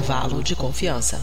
intervalo de confiança.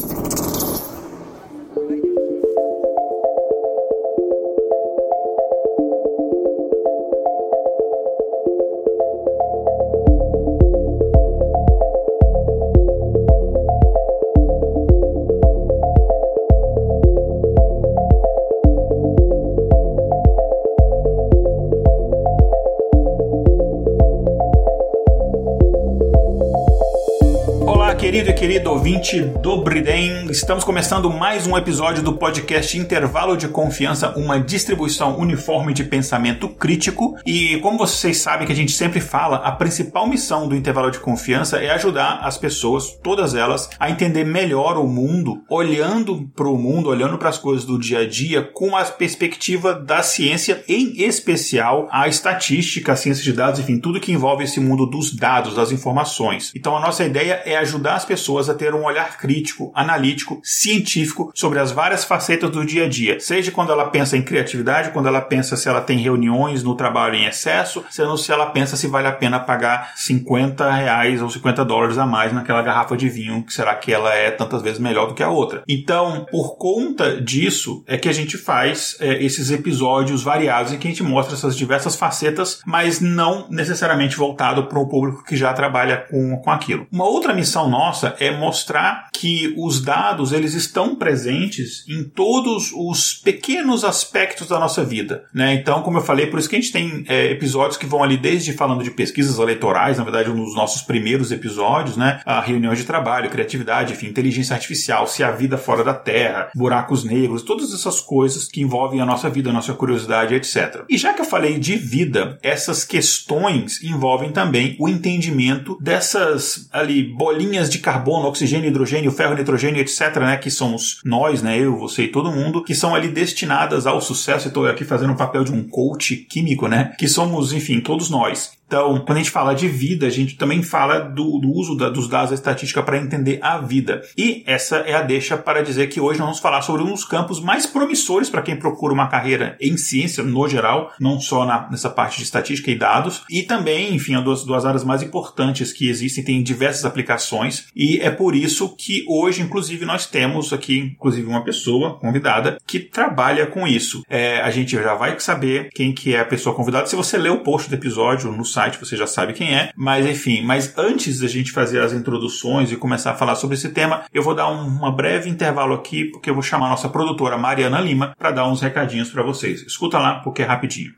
Querido e querido ouvinte do Briden, estamos começando mais um episódio do podcast Intervalo de Confiança, uma distribuição uniforme de pensamento crítico. E como vocês sabem que a gente sempre fala, a principal missão do Intervalo de Confiança é ajudar as pessoas, todas elas, a entender melhor o mundo, olhando para o mundo, olhando para as coisas do dia a dia com a perspectiva da ciência, em especial a estatística, a ciência de dados, enfim, tudo que envolve esse mundo dos dados, das informações. Então a nossa ideia é ajudar as pessoas a ter um olhar crítico, analítico, científico sobre as várias facetas do dia a dia. Seja quando ela pensa em criatividade, quando ela pensa se ela tem reuniões no trabalho em excesso, se ela pensa se vale a pena pagar R$50 ou $50 a mais naquela garrafa de vinho, que será que ela é tantas vezes melhor do que a outra. Então, por conta disso, é que a gente faz esses episódios variados em que a gente mostra essas diversas facetas, mas não necessariamente voltado para um público que já trabalha com aquilo. Uma outra missão nossa é mostrar que os dados eles estão presentes em todos os pequenos aspectos da nossa vida, né? Então, como eu falei, por isso que a gente tem episódios que vão ali desde falando de pesquisas eleitorais, na verdade um dos nossos primeiros episódios, né? A reuniões de trabalho, criatividade, enfim, inteligência artificial, se há vida fora da Terra, buracos negros, todas essas coisas que envolvem a nossa vida, a nossa curiosidade, etc. E já que eu falei de vida, essas questões envolvem também o entendimento dessas ali bolinhas de carbono, oxigênio, hidrogênio, ferro, nitrogênio, etc., né, que somos nós, né, eu, você e todo mundo, que são ali destinadas ao sucesso. Eu estou aqui fazendo o papel de um coach químico, né, que somos, enfim, todos nós. Então, quando a gente fala de vida, a gente também fala do uso dos dados da estatística para entender a vida. E essa é a deixa para dizer que hoje nós vamos falar sobre um dos campos mais promissores para quem procura uma carreira em ciência, no geral, não só nessa parte de estatística e dados, e também, enfim, duas áreas mais importantes que existem, tem diversas aplicações, e é por isso que hoje, inclusive, nós temos aqui, inclusive, uma pessoa convidada que trabalha com isso. A gente já vai saber quem que é a pessoa convidada. Se você ler o post do episódio no site, você já sabe quem é, mas enfim, mas antes da gente fazer as introduções e começar a falar sobre esse tema, eu vou dar uma breve intervalo aqui, porque eu vou chamar a nossa produtora Mariana Lima para dar uns recadinhos para vocês. Escuta lá, porque é rapidinho.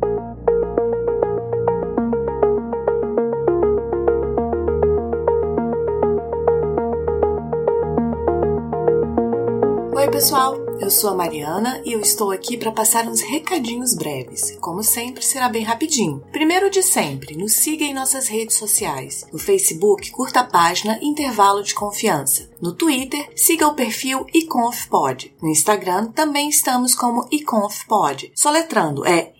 Oi pessoal, eu sou a Mariana e eu estou aqui para passar uns recadinhos breves. Como sempre, será bem rapidinho. Primeiro de sempre, nos siga em nossas redes sociais. No Facebook, curta a página Intervalo de Confiança. No Twitter, siga o perfil iconfpod. No Instagram, também estamos como iconfpod. Soletrando é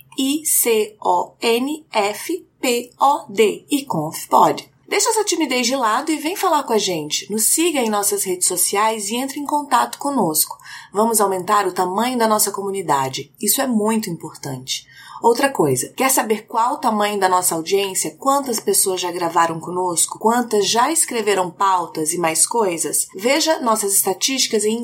ICONFPOD, iconfpod. Deixa essa timidez de lado e vem falar com a gente. Nos siga em nossas redes sociais e entre em contato conosco. Vamos aumentar o tamanho da nossa comunidade. Isso é muito importante. Outra coisa, quer saber qual o tamanho da nossa audiência? Quantas pessoas já gravaram conosco? Quantas já escreveram pautas e mais coisas? Veja nossas estatísticas em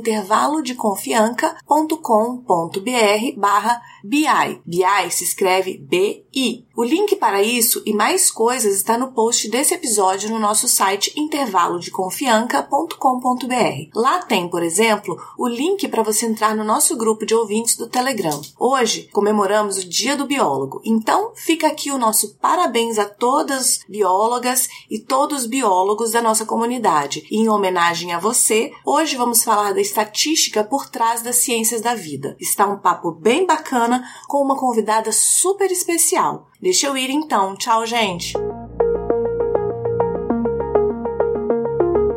intervalodeconfianca.com.br/BI. BI se escreve BI. O link para isso e mais coisas está no post desse episódio no nosso site intervalodeconfianca.com.br. Lá tem, por exemplo, o link para você entrar no nosso grupo de ouvintes do Telegram. Hoje comemoramos o Dia do Biólogo, então fica aqui o nosso parabéns a todas biólogas e todos os biólogos da nossa comunidade. E em homenagem a você, hoje vamos falar da estatística por trás das ciências da vida. Está um papo bem bacana com uma convidada super especial. Deixa eu ir então. Tchau, gente!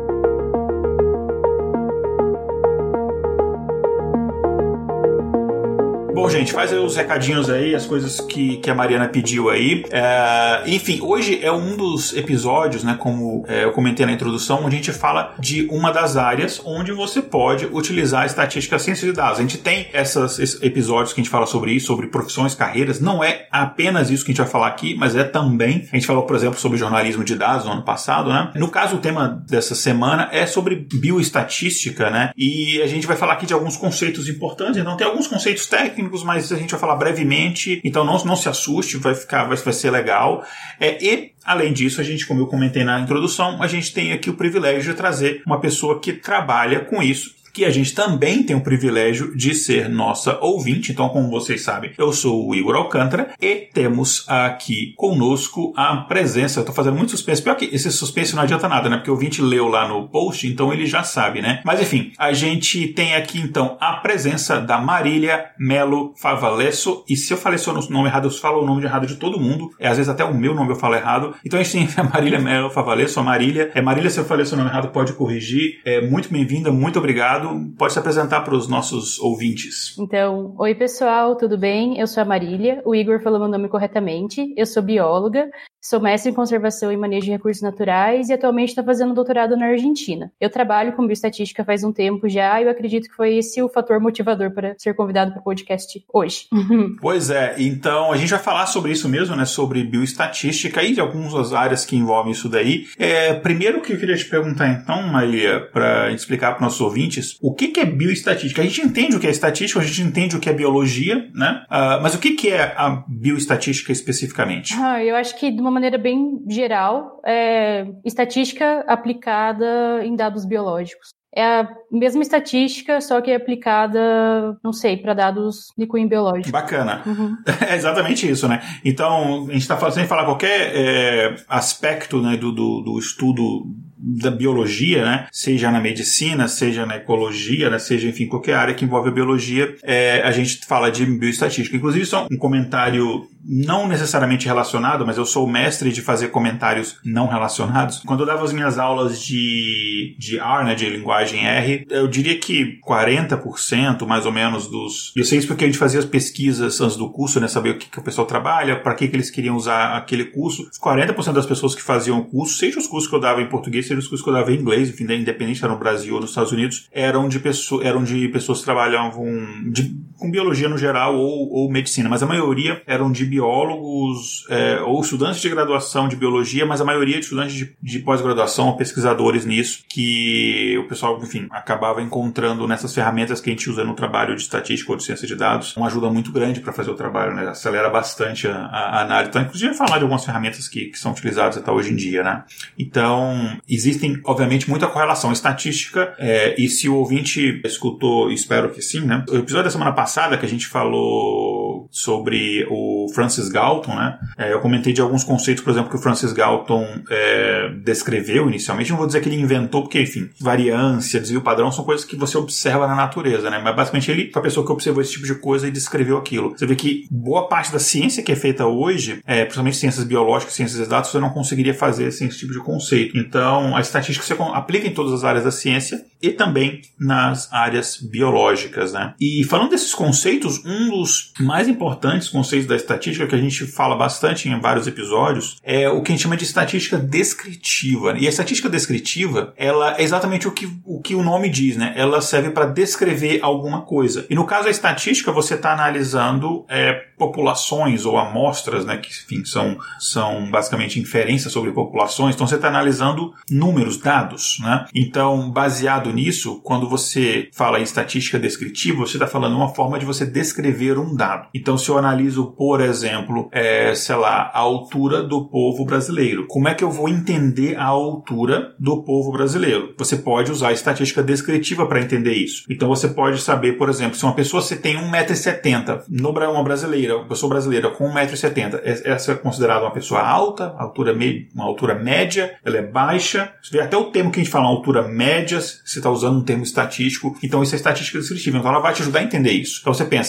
Bom, Bom, gente, faz aí os recadinhos aí, as coisas que a Mariana pediu aí. Enfim, hoje é um dos episódios, né, como eu comentei na introdução, onde a gente fala de uma das áreas onde você pode utilizar a estatística, a ciência de dados. A gente tem esses episódios que a gente fala sobre isso, sobre profissões, carreiras. Não é apenas isso que a gente vai falar aqui, mas é também. A gente falou, por exemplo, sobre jornalismo de dados no ano passado, né? No caso, o tema dessa semana é sobre bioestatística, né? E a gente vai falar aqui de alguns conceitos importantes. Então, tem alguns conceitos técnicos, mas a gente vai falar brevemente. Então, não se assuste, vai ser legal. E, além disso, a gente, como eu comentei na introdução, a gente tem aqui o privilégio de trazer uma pessoa que trabalha com isso, que a gente também tem o privilégio de ser nossa ouvinte. Então, como vocês sabem, eu sou o Igor Alcântara e temos aqui conosco a presença. Eu tô fazendo muito suspense. Pior que esse suspense não adianta nada, né? Porque o ouvinte leu lá no post, então ele já sabe, né? Mas, enfim, a gente tem aqui, então, a presença da Marília Melo Favalesso. E se eu falei seu nome errado, eu falo o nome errado de todo mundo. Às vezes até o meu nome eu falo errado. Então, a gente tem a Marília Melo Favalesso, a Marília. Marília, se eu falei seu nome errado, pode corrigir. Muito bem-vinda, muito obrigado. Pode se apresentar para os nossos ouvintes. Então, oi pessoal, tudo bem? Eu sou a Marília, o Igor falou meu nome corretamente, eu sou bióloga, sou mestre em conservação e manejo de recursos naturais e atualmente estou fazendo doutorado na Argentina. Eu trabalho com bioestatística faz um tempo já e eu acredito que foi esse o fator motivador para ser convidado para o podcast hoje. Pois é, então a gente vai falar sobre isso mesmo, né? Sobre bioestatística e de algumas áreas que envolvem isso daí. Primeiro que eu queria te perguntar então, Marília, para explicar para os nossos ouvintes, o que é bioestatística? A gente entende o que é estatística, a gente entende o que é biologia, né? Mas o que é a bioestatística especificamente? Eu acho que de uma maneira bem geral, estatística aplicada em dados biológicos. É a mesma estatística, só que é aplicada, não sei, para dados de cunho biológico. Bacana. Uhum. É exatamente isso, né? Então, a gente está sem falar qualquer aspecto, né, do estudo da biologia, né? Seja na medicina, seja na ecologia, né? Seja, enfim, qualquer área que envolve a biologia, a gente fala de bioestatística. Inclusive, só um comentário não necessariamente relacionado, mas eu sou mestre de fazer comentários não relacionados. Quando eu dava as minhas aulas de R, né, de linguagem R, eu diria que 40% mais ou menos dos... Eu sei isso porque a gente fazia as pesquisas antes do curso, né, saber o que o pessoal trabalha, para que eles queriam usar aquele curso. 40% das pessoas que faziam o curso, seja os cursos que eu dava em português, seja os cursos que eu dava em inglês, enfim, independente se era no Brasil ou nos Estados Unidos, eram de pessoas que trabalhavam com biologia no geral ou medicina, mas a maioria eram de biólogos ou estudantes de graduação de biologia, mas a maioria de estudantes de pós-graduação ou pesquisadores nisso, que o pessoal, enfim, acabava encontrando nessas ferramentas que a gente usa no trabalho de estatística ou de ciência de dados, uma ajuda muito grande para fazer o trabalho, né? Acelera bastante a análise. Então, inclusive, falar de algumas ferramentas que são utilizadas até hoje em dia, né? Então, existem, obviamente, muita correlação estatística, e se o ouvinte escutou, espero que sim, né? O episódio da semana passada que a gente falou sobre o Francis Galton, né? Eu comentei de alguns conceitos, por exemplo, que o Francis Galton descreveu inicialmente. Não vou dizer que ele inventou, porque, enfim, variância, desvio padrão são coisas que você observa na natureza, né? Mas, basicamente, ele foi a pessoa que observou esse tipo de coisa e descreveu aquilo. Você vê que boa parte da ciência que é feita hoje, principalmente ciências biológicas, ciências de dados, você não conseguiria fazer sem esse tipo de conceito. Então, a estatística você aplica em todas as áreas da ciência e também nas áreas biológicas, né? E falando desses conceitos, um dos mais importantes conceitos da estatística, que a gente fala bastante em vários episódios, é o que a gente chama de estatística descritiva. E a estatística descritiva, ela é exatamente o que o nome diz, né? Ela serve para descrever alguma coisa. E no caso da estatística, você está analisando populações ou amostras, né? Que, enfim, são basicamente inferências sobre populações. Então, você está analisando números, dados, né? Então, baseado nisso, quando você fala em estatística descritiva, você está falando uma forma de você descrever um dado. Então, se eu analiso, por exemplo, a altura do povo brasileiro, como é que eu vou entender a altura do povo brasileiro? Você pode usar a estatística descritiva para entender isso. Então, você pode saber, por exemplo, se uma pessoa tem 1,70 m, uma pessoa brasileira com 1,70 m, essa é considerada uma pessoa alta, uma altura média, ela é baixa. Você vê até o termo que a gente fala, uma altura média, você está usando um termo estatístico. Então, isso é estatística descritiva. Então, ela vai te ajudar a entender isso. Então, você pensa,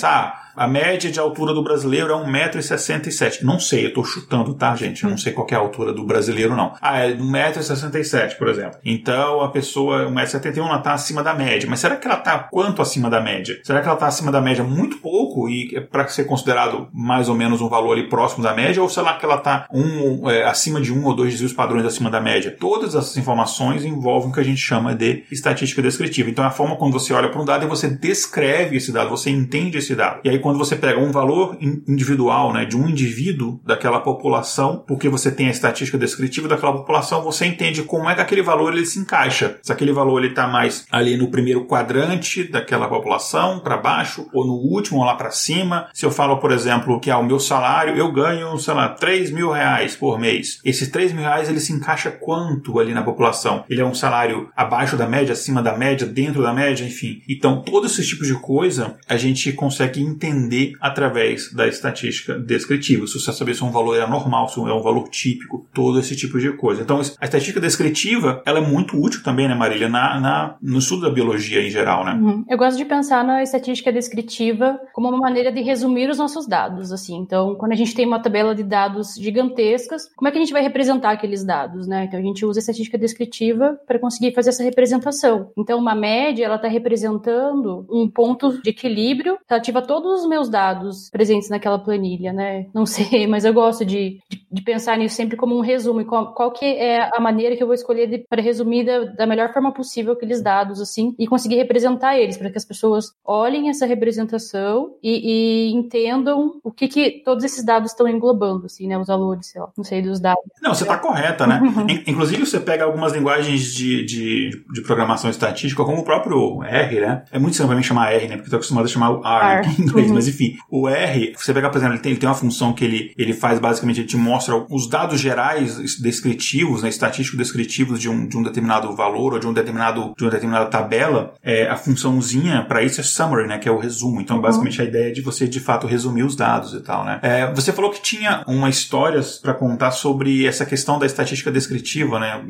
a média de altura do brasileiro é 1,67 m. Não sei, eu tô chutando, tá, gente? Eu não sei qual que é a altura do brasileiro, não. É 1,67 m, por exemplo. Então, a pessoa, 1,71 m, ela tá acima da média. Mas será que ela tá quanto acima da média? Será que ela tá acima da média muito pouco e para ser considerado mais ou menos um valor ali próximo da média? Ou será que ela tá acima de 1 ou 2 desvios padrões acima da média? Todas essas informações envolvem o que a gente chama de estatística descritiva. Então, é a forma quando você olha para um dado e você descreve esse dado, você entende esse dado. E aí, quando você pega um valor individual, né, de um indivíduo daquela população, porque você tem a estatística descritiva daquela população, você entende como é que aquele valor ele se encaixa. Se aquele valor ele está mais ali no primeiro quadrante daquela população, para baixo, ou no último, ou lá para cima. Se eu falo, por exemplo, que o meu salário, eu ganho, sei lá, R$3.000 por mês. Esses R$3.000, ele se encaixa quanto ali na população? Ele é um salário abaixo da média, acima da média, dentro da média, enfim. Então, todos esses tipos de coisa, a gente consegue entender através da estatística descritiva. Se você saber se um valor é normal, se é um valor típico, todo esse tipo de coisa. Então, a estatística descritiva, ela é muito útil também, né, Marília, no estudo da biologia em geral, né? Eu gosto de pensar na estatística descritiva como uma maneira de resumir os nossos dados, assim. Então, quando a gente tem uma tabela de dados gigantescas, como é que a gente vai representar aqueles dados, né? Então, a gente usa a estatística descritiva para conseguir fazer essa representação. Então, uma média, ela está representando um ponto de equilíbrio relativo a todos os meus dados presentes naquela planilha, né? Não sei, mas eu gosto de pensar nisso sempre como um resumo. Qual que é a maneira que eu vou escolher para resumir da melhor forma possível aqueles dados, assim, e conseguir representar eles, para que as pessoas olhem essa representação e entendam o que todos esses dados estão englobando, assim, né? Os valores, sei lá, não sei, dos dados. Não, você está correta, né? Inclusive, você pega algumas linguagens de programação estatística, como o próprio R, né? É muito estranho pra mim chamar R, né? Porque eu tô acostumado a chamar o R em inglês, mas enfim. O R, você pega, por exemplo, ele tem uma função que ele faz, basicamente, ele te mostra os dados gerais descritivos, né? Estatísticos descritivos de um determinado valor ou de uma determinada tabela. A funçãozinha para isso é summary, né? Que é o resumo. Então, basicamente, a ideia é de você, de fato, resumir os dados e tal, né? Você falou que tinha uma história para contar sobre essa questão da estatística descritiva, né?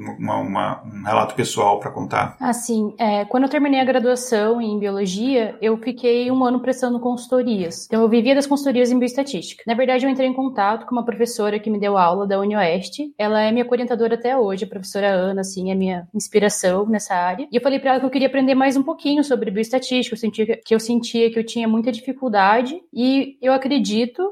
Um relato pessoal para contar. Assim, quando eu terminei a graduação em biologia, eu fiquei 1 ano prestando consultorias. Então, eu vivia das consultorias em bioestatística. Na verdade, eu entrei em contato com uma professora que me deu aula da UniOeste. Ela é minha orientadora até hoje, a professora Ana, assim, é minha inspiração nessa área. E eu falei para ela que eu queria aprender mais um pouquinho sobre bioestatística. Eu sentia que eu tinha muita dificuldade e eu acredito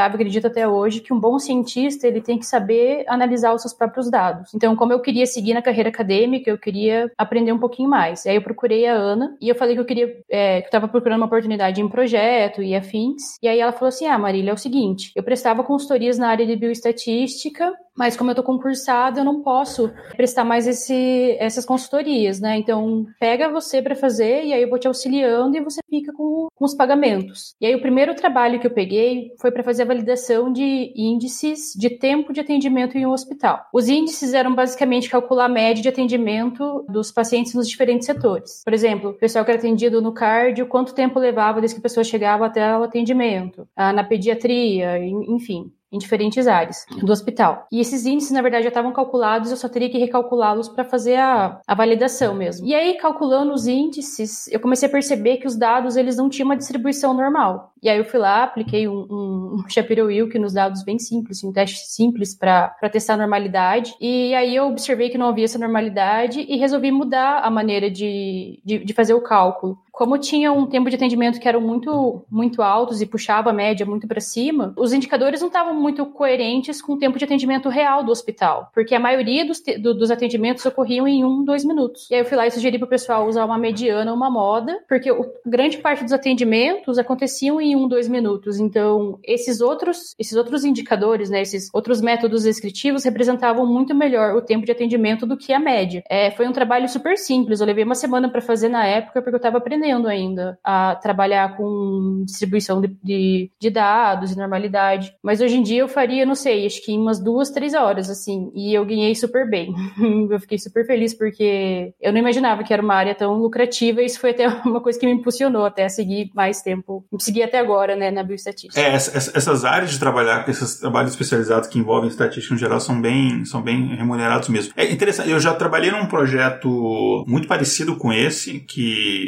até hoje que um bom cientista, ele tem que saber analisar os seus próprios dados. Então, como eu queria seguir na carreira acadêmica, eu queria aprender um pouquinho mais. E aí eu procurei a Ana e eu falei que eu queria, que eu estava procurando uma oportunidade em projeto e afins. E aí ela falou assim, Marília, é o seguinte, eu prestava consultorias na área de bioestatística, mas como eu tô concursada, eu não posso prestar mais essas consultorias, né? Então, pega você para fazer e aí eu vou te auxiliando e você fica com os pagamentos. E aí o primeiro trabalho que eu peguei foi para fazer a validação de índices de tempo de atendimento em um hospital. Os índices eram basicamente calcular a média de atendimento dos pacientes nos diferentes setores. Por exemplo, o pessoal que era atendido no cardio, quanto tempo levava desde que a pessoa chegava até o atendimento, na pediatria, enfim, em diferentes áreas do hospital. E esses índices, na verdade, já estavam calculados, eu só teria que recalculá-los para fazer a validação mesmo. E aí, calculando os índices, eu comecei a perceber que os dados, eles não tinham uma distribuição normal. E aí eu fui lá, apliquei um Shapiro-Wilk nos dados bem simples, um teste simples para testar a normalidade. E aí eu observei que não havia essa normalidade e resolvi mudar a maneira de fazer o cálculo. Como tinha um tempo de atendimento que eram muito, muito altos e puxava a média muito para cima, os indicadores não estavam muito coerentes com o tempo de atendimento real do hospital, porque a maioria dos atendimentos ocorriam em 1-2 minutos. E aí eu fui lá e sugeri para o pessoal usar uma mediana, uma moda, porque grande parte dos atendimentos aconteciam em 1-2 minutos. Então, esses outros indicadores, né, esses outros métodos descritivos representavam muito melhor o tempo de atendimento do que a média. Foi um trabalho super simples, eu levei uma semana para fazer na época, porque eu estava aprendendo ainda a trabalhar com distribuição de dados e normalidade. Mas hoje em dia eu faria, não sei, acho que em umas 2-3 horas, assim, e eu ganhei super bem. Eu fiquei super feliz porque eu não imaginava que era uma área tão lucrativa e isso foi até uma coisa que me impulsionou até a seguir mais tempo, seguir até agora, né, na bioestatística. Essas áreas de trabalhar com esses trabalhos especializados que envolvem estatística em geral são bem remunerados mesmo. É interessante, eu já trabalhei num projeto muito parecido com esse, que era no hospital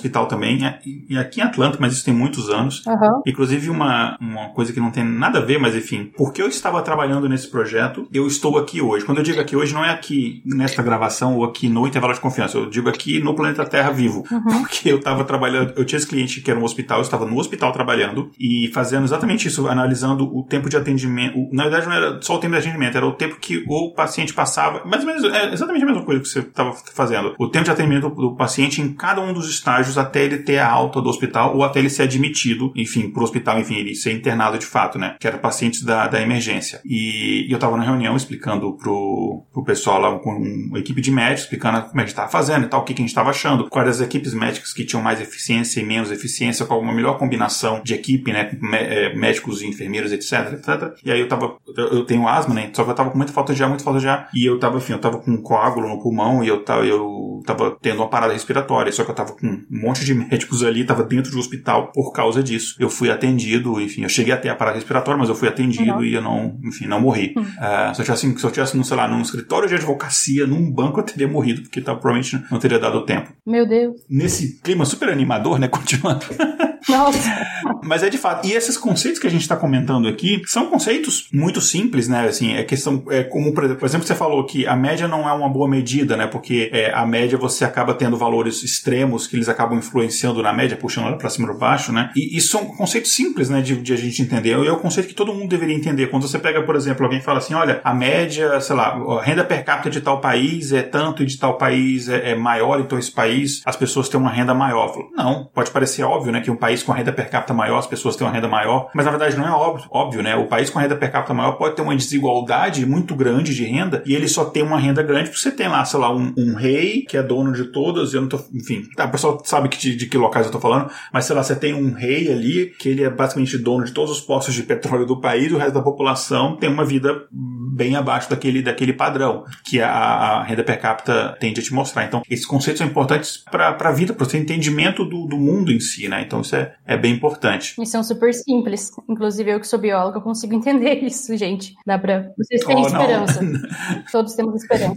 hospital também, e aqui em Atlanta, mas isso tem muitos anos. Inclusive uma coisa que não tem nada a ver, mas enfim, porque eu estava trabalhando nesse projeto, eu estou aqui hoje. Quando eu digo aqui hoje, não é aqui nesta gravação ou aqui no Intervalo de Confiança, eu digo aqui no planeta Terra vivo, porque eu estava trabalhando, eu tinha esse cliente que era um hospital, eu estava no hospital trabalhando e fazendo exatamente isso, analisando o tempo de atendimento. Na verdade, não era só o tempo de atendimento, era o tempo que o paciente passava, mais ou menos, é exatamente a mesma coisa que você estava fazendo. O tempo de atendimento do paciente em cada um dos estágios até ele ter a alta do hospital ou até ele ser admitido, enfim, pro hospital, enfim, ele ser internado de fato, né? Que era pacientes da emergência. E eu estava na reunião explicando pro pessoal lá, com uma equipe de médicos, explicando como é que a gente estava fazendo e tal, o que a gente estava achando, quais as equipes médicas que tinham mais eficiência e menos eficiência, qual uma melhor combinação de equipe, né? Médicos e enfermeiros, etc. E aí eu tenho asma, né? Só que eu tava com muita falta de ar, e eu tava com um coágulo no pulmão e eu tava tendo uma parada respiratória, só que eu tava com um monte de médicos ali, tava dentro do hospital por causa disso. Eu fui atendido, enfim, eu cheguei até a parada respiratória, mas eu fui atendido e eu não morri. Se eu tivesse, sei lá, num escritório de advocacia, num banco, eu teria morrido, porque provavelmente não teria dado tempo. Meu Deus. Nesse clima super animador, né, continuando. Nossa. Mas é de fato. E esses conceitos que a gente está comentando aqui são conceitos muito simples, né? Assim, como, por exemplo, você falou que a média não é uma boa medida, né? Porque a média você acaba tendo valores extremos que eles acabam influenciando na média, puxando ela para cima ou baixo, né? E são conceitos simples, né? De a gente entender. E é o conceito que todo mundo deveria entender. Quando você pega, por exemplo, alguém fala assim, olha, a média, sei lá, a renda per capita de tal país é tanto e de tal país é maior, então esse país as pessoas têm uma renda maior. Falo, não, pode parecer óbvio, né? Que um país com a renda per capita maior, as pessoas têm uma renda maior, mas na verdade não é óbvio, né? O país com a renda per capita maior pode ter uma desigualdade muito grande de renda e ele só tem uma renda grande porque você tem lá, sei lá, um rei que é dono de todas, enfim, o pessoal sabe de que locais eu tô falando, mas sei lá, você tem um rei ali que ele é basicamente dono de todos os postos de petróleo do país e o resto da população tem uma vida bem abaixo daquele padrão que a renda per capita tende a te mostrar. Então, esses conceitos são importantes para a vida, para o seu entendimento do mundo em si, né? Então, isso é bem importante. E são super simples. Inclusive, eu que sou bióloga, eu consigo entender isso, gente. Dá pra... Vocês têm esperança. Todos temos esperança.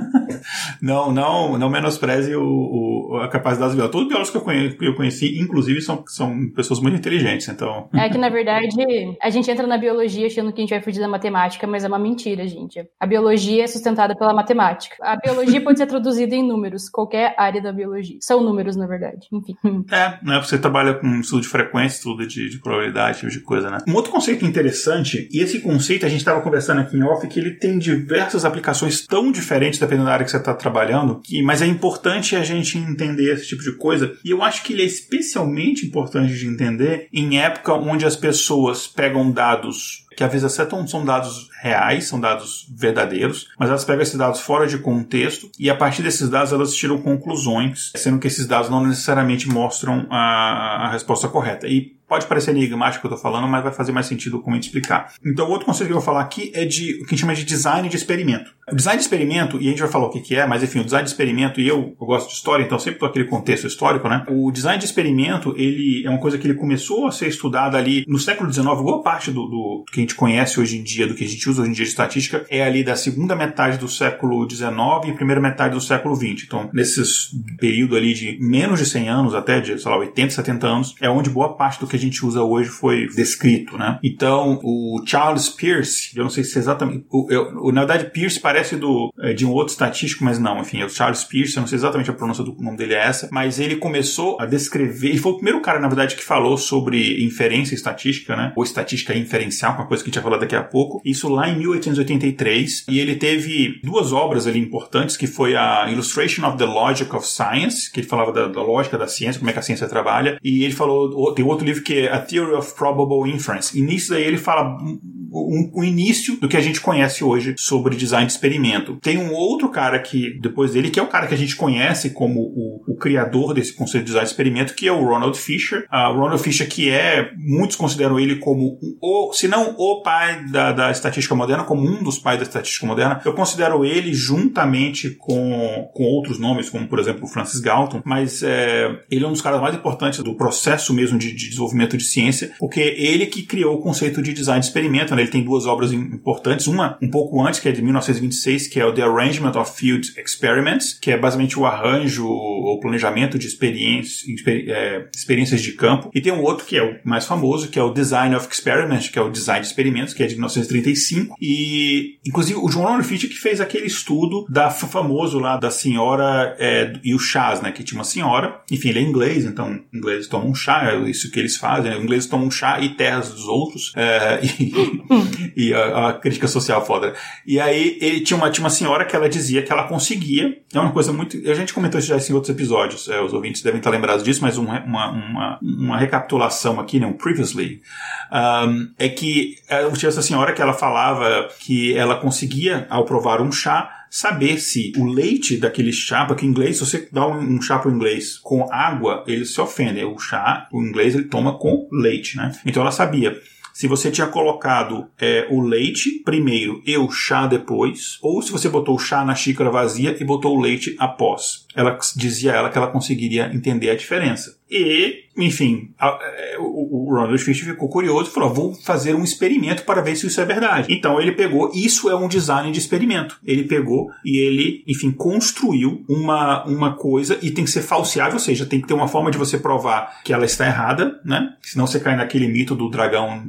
Não menospreze a capacidade dos biólogos. Todos os biólogos que eu conheci, inclusive, são pessoas muito inteligentes, então... É que, na verdade, a gente entra na biologia achando que a gente vai fugir da matemática, mas é uma mentira, gente. A biologia é sustentada pela matemática. A biologia pode ser traduzida em números, qualquer área da biologia. São números, na verdade. Enfim. Né? Você trabalha com estudo de frequência, estudo de probabilidade, tipo de coisa, né? Um outro conceito interessante, e esse conceito a gente estava conversando aqui em off, que ele tem diversas aplicações tão diferentes dependendo da área que você está trabalhando, mas é importante a gente entender esse tipo de coisa, e eu acho que ele é especialmente importante de entender em época onde as pessoas pegam dados que às vezes até são dados reais, são dados verdadeiros, mas elas pegam esses dados fora de contexto e a partir desses dados elas tiram conclusões, sendo que esses dados não necessariamente mostram a resposta correta. E pode parecer enigmático o que eu estou falando, mas vai fazer mais sentido como a gente explicar. Então, o outro conceito que eu vou falar aqui é de o que a gente chama de design de experimento. O design de experimento, e a gente vai falar o que é, mas enfim, o design de experimento, e eu gosto de história, então sempre estou aquele contexto histórico, né? O design de experimento, ele é uma coisa que ele começou a ser estudada ali no século XIX, boa parte do que a gente conhece hoje em dia, do que a gente usa hoje em dia de estatística, é ali da segunda metade do século XIX e primeira metade do século XX. Então, nesses período ali de menos de 100 anos, até de, sei lá, 80, 70 anos, é onde boa parte do que a gente usa hoje foi descrito, né? Então, o Charles Peirce, eu não sei se é exatamente... na verdade, Peirce parece de um outro estatístico, mas não, enfim, é o Charles Peirce, eu não sei exatamente a pronúncia do nome dele é essa, mas ele começou a descrever, ele foi o primeiro cara, na verdade, que falou sobre inferência estatística, né? Ou estatística inferencial, uma coisa que a gente vai falar daqui a pouco, isso lá em 1883, e ele teve duas obras ali importantes, que foi a Illustration of the Logic of Science, que ele falava da lógica da ciência, como é que a ciência trabalha, e ele falou, tem outro livro que é A Theory of Probable Inference, e nisso daí ele fala o início do que a gente conhece hoje sobre design de experimento. Tem um outro cara que, depois dele, que é o cara que a gente conhece como o criador desse conceito de design de experimento, que é o Ronald Fisher. Ronald Fisher, que muitos consideram ele como se não o pai da estatística moderna, como um dos pais da estatística moderna. Eu considero ele juntamente com outros nomes, como, por exemplo, o Francis Galton, mas ele é um dos caras mais importantes do processo mesmo de desenvolvimento de ciência, porque ele que criou o conceito de design de experimento, né? Ele tem duas obras importantes, uma um pouco antes, que é de 1929, 1926, que é o The Arrangement of Field Experiments, que é basicamente o arranjo ou planejamento de experiências de campo. E tem um outro que é o mais famoso, que é o Design of Experiments, que é o design de experimentos, que é de 1935. E, inclusive, o John Ronald Fisher que fez aquele estudo famoso lá da senhora e o chás, né? Que tinha uma senhora, enfim, ele é inglês, então ingleses tomam um chá, é isso que eles fazem, né? Ingleses tomam um chá e terras dos outros, e a crítica social foda. E aí, ele tinha uma senhora que ela dizia que ela conseguia, é uma coisa muito, a gente comentou isso já em outros episódios, os ouvintes devem estar lembrados disso, mas uma recapitulação aqui, né, um previously, é que tinha essa senhora que ela falava que ela conseguia, ao provar um chá, saber se o leite daquele chá, porque em inglês, se você dá um chá para o inglês com água, eles se ofendem. O chá, o inglês, ele toma com leite, né? Então ela sabia se você tinha colocado o leite primeiro e o chá depois, ou se você botou o chá na xícara vazia e botou o leite após. Dizia ela que ela conseguiria entender a diferença. E, enfim, o Ronald Fisher ficou curioso e falou, vou fazer um experimento para ver se isso é verdade. Então ele pegou, isso é um design de experimento. Ele pegou e ele, enfim, construiu uma coisa e tem que ser falseável, ou seja, tem que ter uma forma de você provar que ela está errada, né? Senão você cai naquele mito do dragão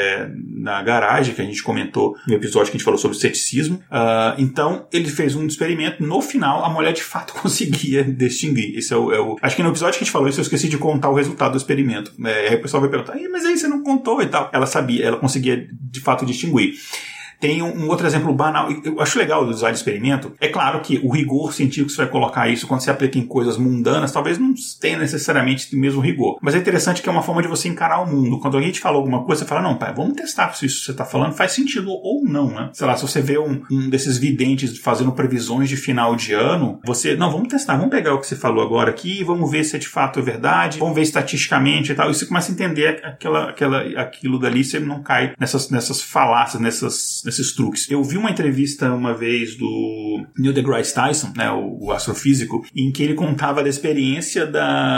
na garagem, que a gente comentou no episódio que a gente falou sobre ceticismo. Então ele fez um experimento, no final a mulher de fato conseguia distinguir. Esse acho que no episódio que a gente falou isso eu esqueci de contar o resultado do experimento. Aí o pessoal vai perguntar, mas aí você não contou e tal. Ela sabia, ela conseguia de fato distinguir. Tem um outro exemplo banal, eu acho legal do design de experimento. É claro que o rigor científico, você vai colocar isso quando você aplica em coisas mundanas, talvez não tenha necessariamente o mesmo rigor. Mas é interessante que é uma forma de você encarar o mundo. Quando alguém te fala alguma coisa, você fala, não, pai, vamos testar se isso que você está falando faz sentido ou não, né? Sei lá, se você vê um desses videntes fazendo previsões de final de ano, vamos testar, vamos pegar o que você falou agora aqui, vamos ver se de fato é verdade, vamos ver estatisticamente e tal. E você começa a entender aquilo dali, você não cai nessas falácias, nesses truques. Eu vi uma entrevista uma vez do Neil deGrasse Tyson, né, o astrofísico, em que ele contava da experiência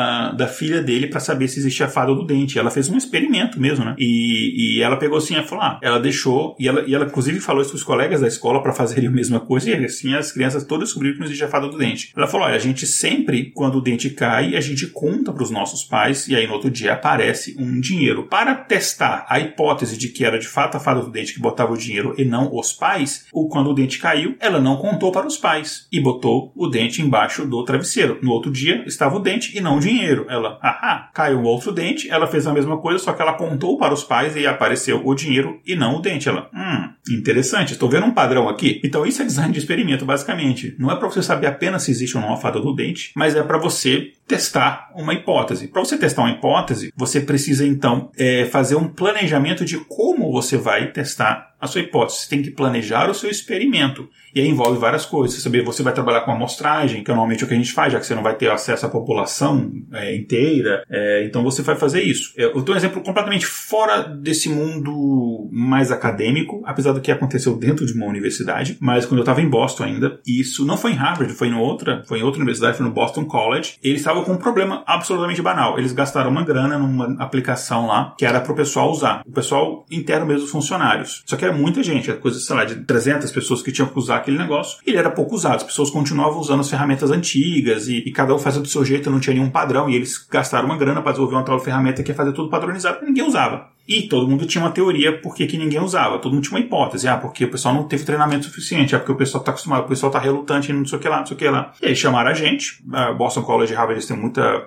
da filha dele para saber se existia fada do dente. Ela fez um experimento mesmo, né? E ela pegou assim, ela falou, ela deixou, e ela inclusive falou isso para os colegas da escola para fazerem a mesma coisa, e assim as crianças todas descobriram que não existia fada do dente. Ela falou, a gente sempre, quando o dente cai, a gente conta para os nossos pais, e aí no outro dia aparece um dinheiro. Para testar a hipótese de que era de fato a fada do dente que botava o dinheiro e não os pais, quando o dente caiu, ela não contou para os pais e botou o dente embaixo do travesseiro. No outro dia estava o dente e não o dinheiro. Ela, caiu um outro dente, ela fez a mesma coisa, só que ela contou para os pais e apareceu o dinheiro e não o dente. Ela, interessante, estou vendo um padrão aqui. Então isso é design de experimento, basicamente. Não é para você saber apenas se existe ou não a fada do dente, mas é para você testar uma hipótese. Para você testar uma hipótese, você precisa então fazer um planejamento de como você vai testar a sua hipótese. Você tem que planejar o seu experimento. E aí envolve várias coisas. Você vai trabalhar com amostragem, que é normalmente o que a gente faz, já que você não vai ter acesso à população inteira. Então você vai fazer isso. Eu dou um exemplo completamente fora desse mundo mais acadêmico, apesar do que aconteceu dentro de uma universidade. Mas quando eu estava em Boston ainda, isso não foi em Harvard, foi em outra universidade, foi no Boston College. Eles estavam com um problema absolutamente banal. Eles gastaram uma grana numa aplicação lá, que era para o pessoal usar. O pessoal interno mesmo, os funcionários. Só que era muita gente, era coisa, sei lá, de 300 pessoas que tinham que usar aquele negócio. Ele era pouco usado. As pessoas continuavam usando as ferramentas antigas e cada um fazia do seu jeito, não tinha nenhum padrão. E eles gastaram uma grana para desenvolver uma tal ferramenta que ia fazer tudo padronizado, e ninguém usava. E todo mundo tinha uma teoria por que ninguém usava. Todo mundo tinha uma hipótese. Porque o pessoal não teve treinamento suficiente. Porque o pessoal está acostumado. O pessoal está relutante, não sei o que lá, não sei o que lá. E aí chamaram a gente. A Boston College e Harvard, eles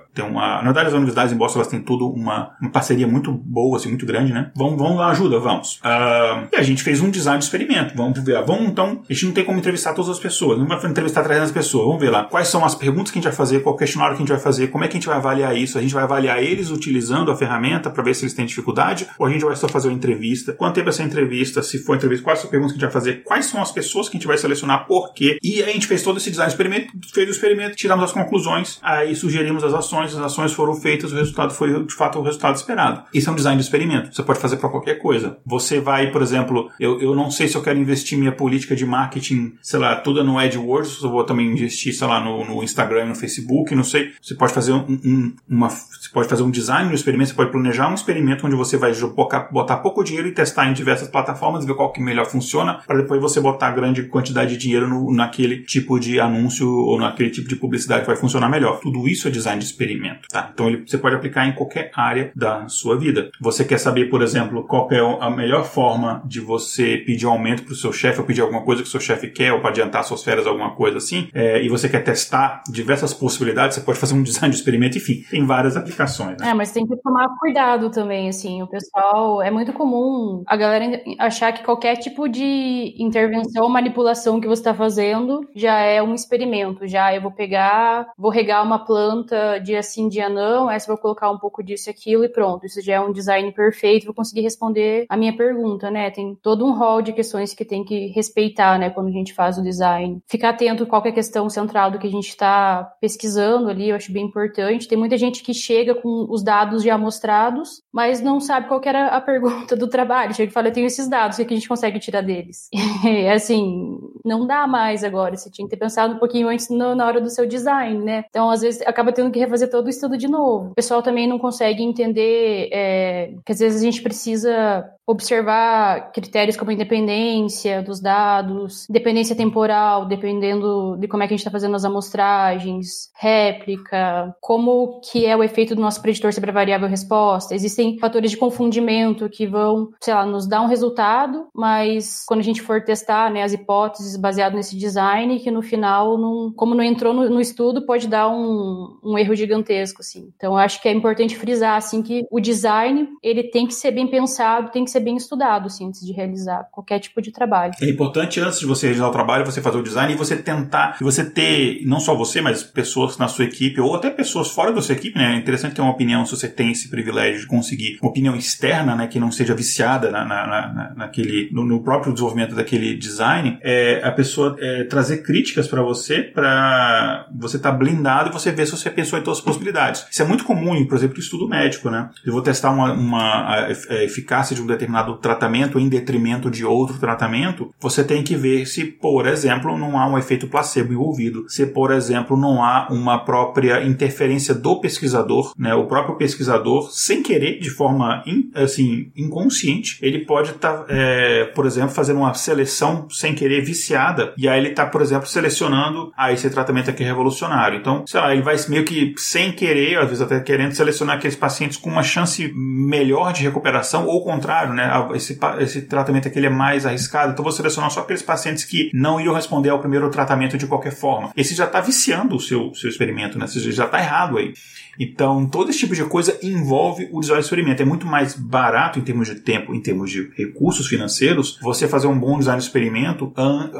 na verdade, as universidades em Boston, elas têm tudo uma parceria muito boa, assim, muito grande, né? Vamos dar ajuda, vamos. E a gente fez um design de experimento. Vamos ver. Então, a gente não tem como entrevistar todas as pessoas. Não vai entrevistar 300 pessoas. Vamos ver lá. Quais são as perguntas que a gente vai fazer, qual questionário que a gente vai fazer, como é que a gente vai avaliar isso. A gente vai avaliar eles utilizando a ferramenta para ver se eles têm dificuldade, ou a gente vai só fazer uma entrevista. Quanto tempo é essa entrevista? Se for entrevista, quais são as perguntas que a gente vai fazer? Quais são as pessoas que a gente vai selecionar? Por quê? E aí a gente fez todo esse design de experimento, fez o experimento, tiramos as conclusões, aí sugerimos as ações foram feitas, o resultado foi de fato o resultado esperado. Isso é um design de experimento. Você pode fazer para qualquer coisa. Você vai, por exemplo, eu não sei se eu quero investir minha política de marketing, sei lá, toda no AdWords, eu vou também investir, sei lá, no Instagram, no Facebook, não sei. Você pode fazer você pode fazer um design no experimento, você pode planejar um experimento onde você vai botar pouco dinheiro e testar em diversas plataformas, ver qual que melhor funciona, para depois você botar grande quantidade de dinheiro naquele tipo de anúncio ou naquele tipo de publicidade que vai funcionar melhor. Tudo isso é design de experimento, tá? Então você pode aplicar em qualquer área da sua vida. Você quer saber, por exemplo, qual é a melhor forma de você pedir aumento para o seu chefe ou pedir alguma coisa que o seu chefe quer ou para adiantar suas férias, alguma coisa assim, e você quer testar diversas possibilidades, você pode fazer um design de experimento, enfim, tem várias aplicações, né? Mas tem que tomar cuidado também, assim, o pessoal, é muito comum a galera achar que qualquer tipo de intervenção ou manipulação que você está fazendo já é um experimento, já eu vou regar uma planta dia sim, dia não, essa eu vou colocar um pouco disso e aquilo e pronto, isso já é um design perfeito, vou conseguir responder a minha pergunta, né? Tem todo um rol de questões que tem que respeitar, né, quando a gente faz o design. Ficar atento a qualquer questão central do que a gente está pesquisando ali, eu acho bem importante. Tem muita gente que chega com os dados já mostrados, mas não sabe qual que era a pergunta do trabalho. Chega e fala, eu tenho esses dados, o que a gente consegue tirar deles? Assim, não dá mais agora. Você tinha que ter pensado um pouquinho antes na hora do seu design, né? Então, às vezes, acaba tendo que refazer todo o estudo de novo. O pessoal também não consegue entender que às vezes a gente precisa observar critérios como independência dos dados, dependência temporal, dependendo de como é que a gente está fazendo as amostragens, réplica, como que é o efeito do nosso preditor sobre a variável resposta. Existem fatores de confundimento que vão, sei lá, nos dar um resultado, mas quando a gente for testar, né, as hipóteses baseadas nesse design, que no final, como não entrou no estudo, pode dar um erro gigantesco, assim. Então, eu acho que é importante frisar, assim, que o design, ele tem que ser bem pensado, tem que ser bem estudado, assim, antes de realizar qualquer tipo de trabalho. É importante, antes de você realizar o trabalho, você fazer o design e você tentar, e você ter, não só você, mas pessoas na sua equipe, ou até pessoas fora da sua equipe, né? É interessante ter uma opinião, se você tem esse privilégio de conseguir uma opinião externa, né? Que não seja viciada no próprio desenvolvimento daquele design, a pessoa trazer críticas para você estar blindado e você ver se você pensou em todas as possibilidades. Isso é muito comum, por exemplo, no estudo médico, né? Eu vou testar a eficácia de um determinado tratamento em detrimento de outro tratamento, você tem que ver se, por exemplo, não há um efeito placebo envolvido, se, por exemplo, não há uma própria interferência do pesquisador, né? O próprio pesquisador, sem querer, de forma inconsciente, ele pode estar, por exemplo, fazendo uma seleção sem querer viciada, e aí ele está, por exemplo, selecionando esse tratamento aqui revolucionário. Então, sei lá, ele vai meio que sem querer, às vezes até querendo selecionar aqueles pacientes com uma chance melhor de recuperação, ou o contrário, né? Esse tratamento aqui ele é mais arriscado, então vou selecionar só aqueles pacientes que não iriam responder ao primeiro tratamento de qualquer forma. Esse já está viciando o seu experimento, né? Você já está errado aí. Então, todo esse tipo de coisa envolve o design de experimento. É muito mais barato em termos de tempo, em termos de recursos financeiros, você fazer um bom design de experimento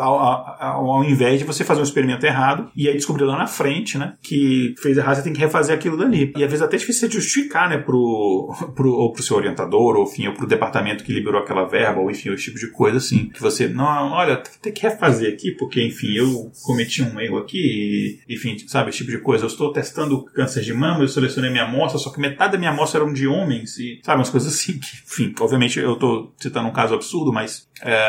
ao invés de você fazer um experimento errado e aí descobrir lá na frente, né, que fez errado, você tem que refazer aquilo dali. E às vezes até é difícil você justificar, né, pro seu orientador, ou enfim, ou pro departamento que liberou aquela verba, ou enfim, esse tipo de coisa assim, que você, não, olha, tem que refazer aqui, porque, enfim, eu cometi um erro aqui, e, enfim, sabe, esse tipo de coisa. Eu estou testando câncer de mama, eu selecionei minha amostra, só que metade da minha amostra eram de homens, e, sabe, umas coisas assim, que, enfim, obviamente eu estou citando um caso absurdo, mas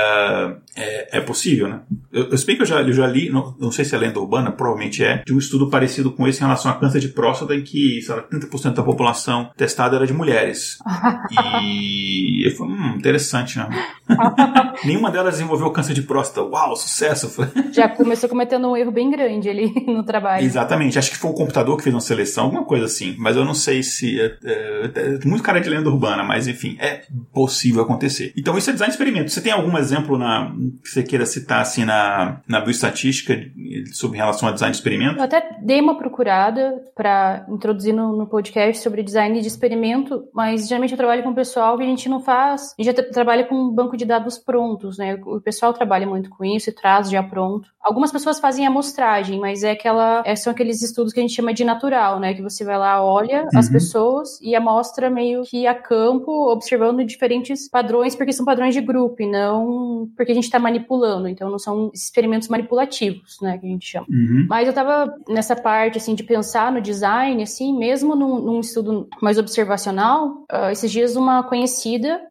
é possível, né? Eu sei que eu já li, não sei se é lenda urbana, provavelmente de um estudo parecido com esse em relação a câncer de próstata, em que, sei lá, 30% da população testada era de mulheres. E eu falei, interessante, né? Nenhuma delas desenvolveu câncer de próstata. Uau, sucesso! Já começou cometendo um erro bem grande ali no trabalho. Exatamente, acho que foi um computador que fez uma seleção, alguma coisa assim, mas eu não sei se muito cara de lenda urbana, mas enfim, é possível acontecer. Então isso é design de experimento. Você tem algum exemplo que você queira citar assim na bioestatística sobre relação a design de experimento? Eu até dei uma procurada para introduzir no podcast sobre design de experimento, mas geralmente eu trabalho com o pessoal que a gente não faz, a gente já trabalha com um banco de dados prontos, né? O pessoal trabalha muito com isso e traz já pronto. Algumas pessoas fazem amostragem, mas são aqueles estudos que a gente chama de natural, né? Que você vai lá, olha as pessoas e amostra meio que a campo, observando diferentes padrões, porque são padrões de grupo e não porque a gente está manipulando. Então, não são experimentos manipulativos, né? Que a gente chama. Mas eu tava nessa parte, assim, de pensar no design, assim, mesmo num estudo mais observacional, esses dias uma conhecida, uma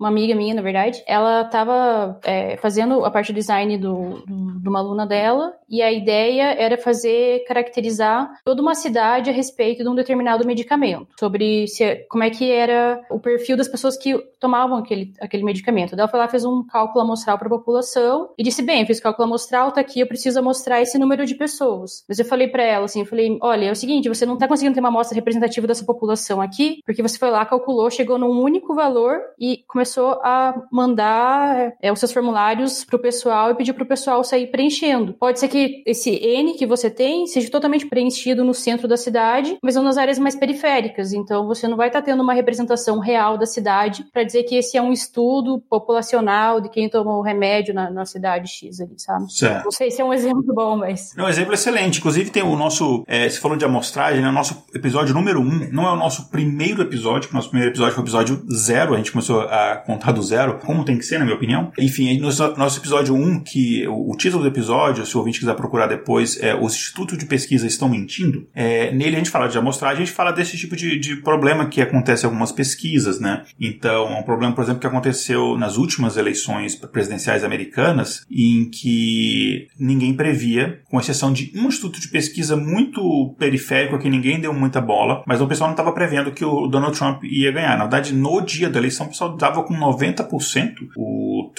amiga minha, na verdade, ela tava fazendo a parte do design de uma aluna dela, e a ideia era caracterizar toda uma cidade a respeito de um determinado medicamento, sobre como é que era o perfil das pessoas que tomavam aquele medicamento. Daí ela foi lá, fez um cálculo amostral para a população e disse, bem, eu fiz cálculo amostral, tá aqui, eu preciso amostrar esse número de pessoas. Mas eu falei para ela, assim, olha, é o seguinte, você não tá conseguindo ter uma amostra representativa dessa população aqui, porque você foi lá, calculou, chegou num único valor e começou a mandar os seus formulários pro pessoal e pedir pro pessoal sair preenchendo. Pode ser que esse N que você tem seja totalmente preenchido no centro da cidade, mas não nas áreas mais periféricas. Então, você não vai estar tendo uma representação real da cidade para dizer que esse é um estudo populacional de quem tomou o remédio na cidade X ali, sabe? Certo. Não sei se é um exemplo bom, mas... É um exemplo excelente. Inclusive, tem o nosso... você falou de amostragem, né? O nosso episódio número 1 não é o nosso primeiro episódio, porque o nosso primeiro episódio foi o episódio 0, a gente começou a contar do 0, como tem que ser, na minha opinião. Enfim, no nosso episódio 1, que o título do episódio, se o ouvinte quiser procurar depois, Os Institutos de Pesquisa Estão Mentindo. Nele a gente fala de amostragem, a gente fala desse tipo de problema que acontece em algumas pesquisas, né? Então, um problema, por exemplo, que aconteceu nas últimas eleições presidenciais americanas, em que ninguém previa, com exceção de um instituto de pesquisa muito periférico, que ninguém deu muita bola, mas o pessoal não estava prevendo que o Donald Trump ia ganhar. Na verdade, no dia da eleição, o pessoal dava com 90%. O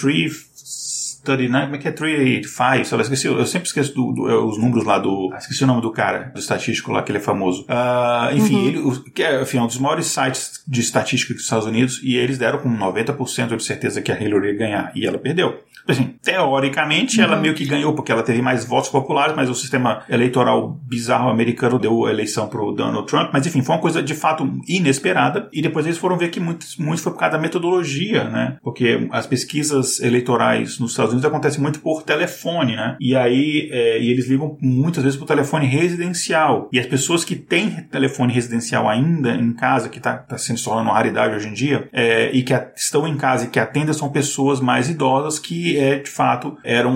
339, como é que é? 385, sei lá, esqueci, eu sempre esqueço os números lá esqueci o nome do cara, do estatístico lá, que ele é famoso. Enfim, ele é um dos maiores sites de estatística dos Estados Unidos, e eles deram com 90% de certeza que a Hillary ia ganhar, e ela perdeu. Assim, teoricamente, ela meio que ganhou, porque ela teve mais votos populares, mas o sistema eleitoral bizarro americano deu a eleição pro Donald Trump. Mas, enfim, foi uma coisa, de fato, inesperada. E depois eles foram ver que muito foi por causa da metodologia, né? Porque as pesquisas eleitorais nos Estados Unidos acontecem muito por telefone, né? E aí, eles ligam muitas vezes por telefone residencial. E as pessoas que têm telefone residencial ainda em casa, que tá sendo se tornando uma raridade hoje em dia, e que estão em casa e que atendem, são pessoas mais idosas que de fato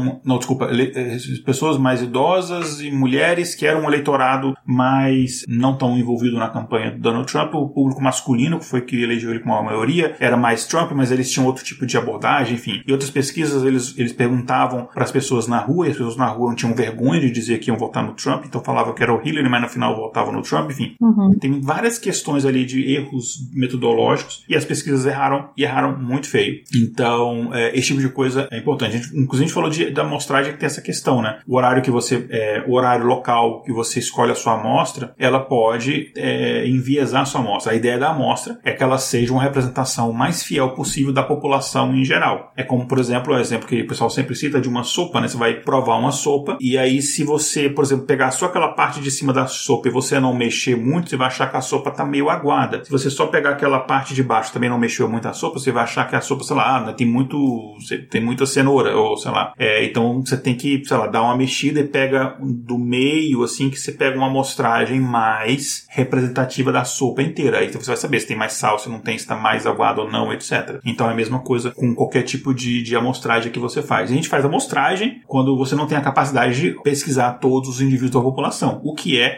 pessoas mais idosas e mulheres que eram um eleitorado mais não tão envolvido na campanha do Donald Trump. O público masculino, que foi que elegeu ele com a maioria, era mais Trump, mas eles tinham outro tipo de abordagem, enfim. E outras pesquisas, eles perguntavam para as pessoas na rua, e as pessoas na rua não tinham vergonha de dizer que iam votar no Trump, então falavam que era o Hillary, mas no final votavam no Trump, enfim. Tem várias questões ali de erros metodológicos, e as pesquisas erraram muito feio. Então, esse tipo de coisa é importante. Inclusive, a gente falou da amostragem, que tem essa questão, né? O horário local que você escolhe a sua amostra, ela pode enviesar a sua amostra. A ideia da amostra é que ela seja uma representação mais fiel possível da população em geral. É como, por exemplo, o exemplo que o pessoal sempre cita de uma sopa, né? Você vai provar uma sopa, e aí se você, por exemplo, pegar só aquela parte de cima da sopa e você não mexer muito, você vai achar que a sopa tá meio aguada. Se você só pegar aquela parte de baixo e também não mexeu muito a sopa, você vai achar que a sopa, sei lá, tem muita cenoura, ou sei lá. Então você tem que, sei lá, dar uma mexida e pega do meio, assim, que você pega uma amostragem mais representativa da sopa inteira. Aí então você vai saber se tem mais sal, se não tem, se tá mais aguado ou não, etc. Então é a mesma coisa com qualquer tipo de amostragem que você faz. A gente faz amostragem quando você não tem a capacidade de pesquisar todos os indivíduos da população, o que é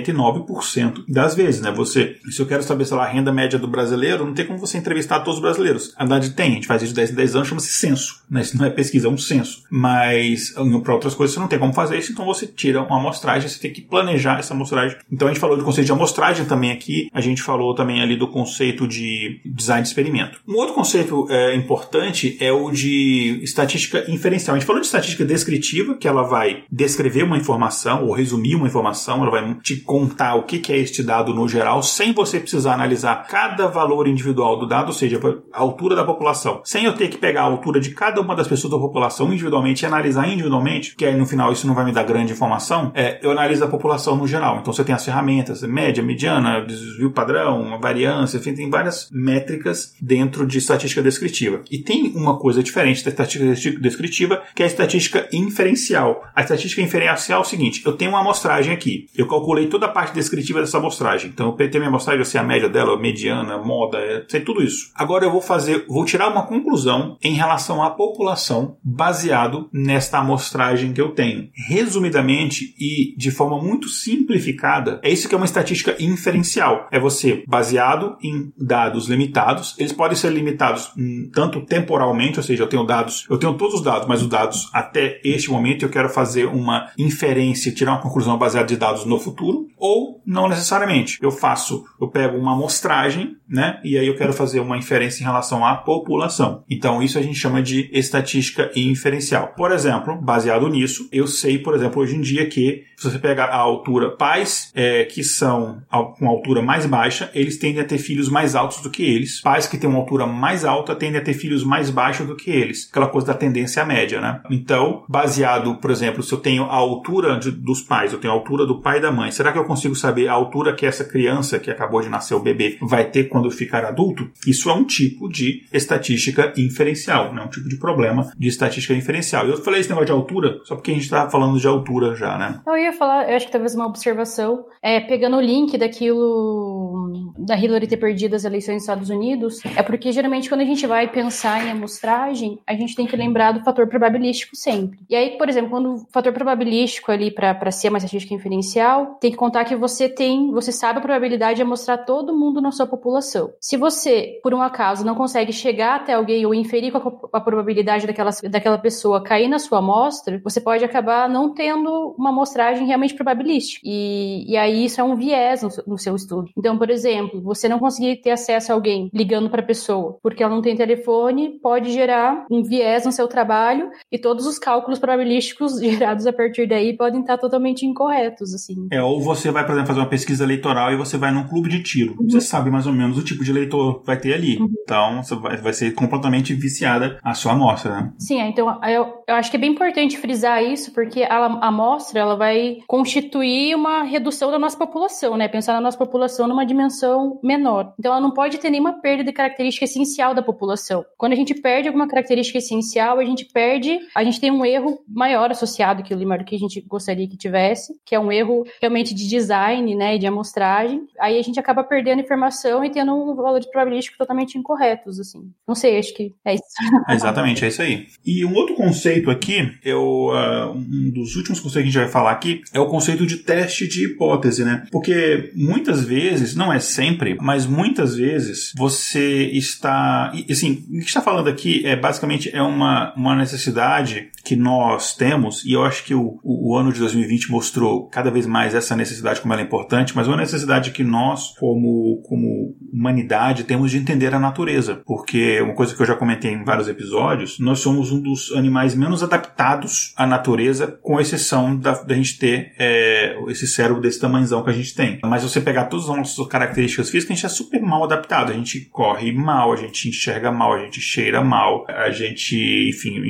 99% das vezes, né? Se eu quero saber, sei lá, a renda média do brasileiro, não tem como você entrevistar todos os brasileiros. A verdade tem, a gente faz isso de 10 em 10 anos, chama-se censo, né? Isso não é pesquisa, é um censo. Mas para outras coisas você não tem como fazer isso, então você tira uma amostragem, você tem que planejar essa amostragem. Então a gente falou do conceito de amostragem também aqui, a gente falou também ali do conceito de design de experimento. Um outro conceito importante é o de estatística inferencial. A gente falou de estatística descritiva, que ela vai descrever uma informação ou resumir uma informação, ela vai te contar o que é este dado no geral, sem você precisar analisar cada valor individual do dado, ou seja, a altura da população, sem eu ter que pegar a altura de cada uma das pessoas da população individualmente e analisar individualmente, que aí no final isso não vai me dar grande informação, eu analiso a população no geral. Então você tem as ferramentas, média, mediana, desvio padrão, variância, enfim, tem várias métricas dentro de estatística descritiva. E tem uma coisa diferente da estatística descritiva, que é a estatística inferencial. A estatística inferencial é o seguinte: eu tenho uma amostragem aqui, eu calculei toda a parte descritiva dessa amostragem. Então eu tenho minha amostragem, eu sei a média dela, mediana, moda, sei tudo isso. Agora eu vou tirar uma conclusão em relação à população população baseado nesta amostragem que eu tenho. Resumidamente e de forma muito simplificada, é isso que é uma estatística inferencial. É você baseado em dados limitados. Eles podem ser limitados tanto temporalmente, ou seja, eu tenho todos os dados, mas os dados até este momento eu quero fazer uma inferência, tirar uma conclusão baseada de dados no futuro, ou não necessariamente. Eu pego uma amostragem, né, e aí eu quero fazer uma inferência em relação à população. Então isso a gente chama de estatística inferencial. Por exemplo, baseado nisso, eu sei, por exemplo, hoje em dia que se você pegar a altura, pais que são com altura mais baixa, eles tendem a ter filhos mais altos do que eles. Pais que têm uma altura mais alta tendem a ter filhos mais baixos do que eles. Aquela coisa da tendência média, né? Então, baseado, por exemplo, se eu tenho a altura dos pais, eu tenho a altura do pai e da mãe, será que eu consigo saber a altura que essa criança que acabou de nascer, o bebê, vai ter quando ficar adulto? Isso é um tipo de estatística inferencial, né? Um tipo de problema de estatística inferencial. Eu falei esse negócio de altura só porque a gente estava falando de altura já, né? Eu ia falar, eu acho que talvez uma observação, pegando o link daquilo da Hillary ter perdido as eleições nos Estados Unidos, é porque geralmente quando a gente vai pensar em amostragem, a gente tem que lembrar do fator probabilístico sempre. E aí, por exemplo, quando o fator probabilístico ali para ser uma estatística inferencial, tem que contar que você sabe a probabilidade de amostrar todo mundo na sua população. Se você, por um acaso, não consegue chegar até alguém ou inferir com a probabilidade daquela pessoa cair na sua amostra, você pode acabar não tendo uma amostragem realmente probabilística. E aí isso é um viés no seu estudo. Então, por exemplo, você não conseguir ter acesso a alguém ligando para a pessoa porque ela não tem telefone, pode gerar um viés no seu trabalho e todos os cálculos probabilísticos gerados a partir daí podem estar totalmente incorretos, assim. Ou você vai, por exemplo, fazer uma pesquisa eleitoral e você vai num clube de tiro. Você sabe mais ou menos o tipo de eleitor que vai ter ali. Então, você vai ser completamente viciada a sua amostra, né? Sim, então eu acho que é bem importante frisar isso, porque a amostra ela vai constituir uma redução da nossa população, né? Pensar na nossa população numa dimensão menor. Então, ela não pode ter nenhuma perda de característica essencial da população. Quando a gente perde alguma característica essencial, a gente tem um erro maior associado àquilo do que a gente gostaria que tivesse, que é um erro realmente de design, né, e de amostragem. Aí a gente acaba perdendo informação e tendo um valor de probabilístico totalmente incorretos, assim. Não sei, acho que é isso. Exatamente, é isso aí. E um outro conceito aqui, um dos últimos conceitos que a gente vai falar aqui, é o conceito de teste de hipótese, né? Porque muitas vezes, não é sempre, mas muitas vezes você está... Assim, o que a gente está falando aqui basicamente uma necessidade que nós temos, e eu acho que o ano de 2020 mostrou cada vez mais essa necessidade, como ela é importante, mas uma necessidade que nós, como humanidade, temos de entender a natureza. Porque uma coisa que eu já comentei em vários episódios, nós somos um dos animais menos adaptados à natureza, com exceção da gente ter esse cérebro desse tamanhozão que a gente tem. Mas se você pegar todas as nossas características físicas, a gente é super mal adaptado. A gente corre mal, a gente enxerga mal, a gente cheira mal, a gente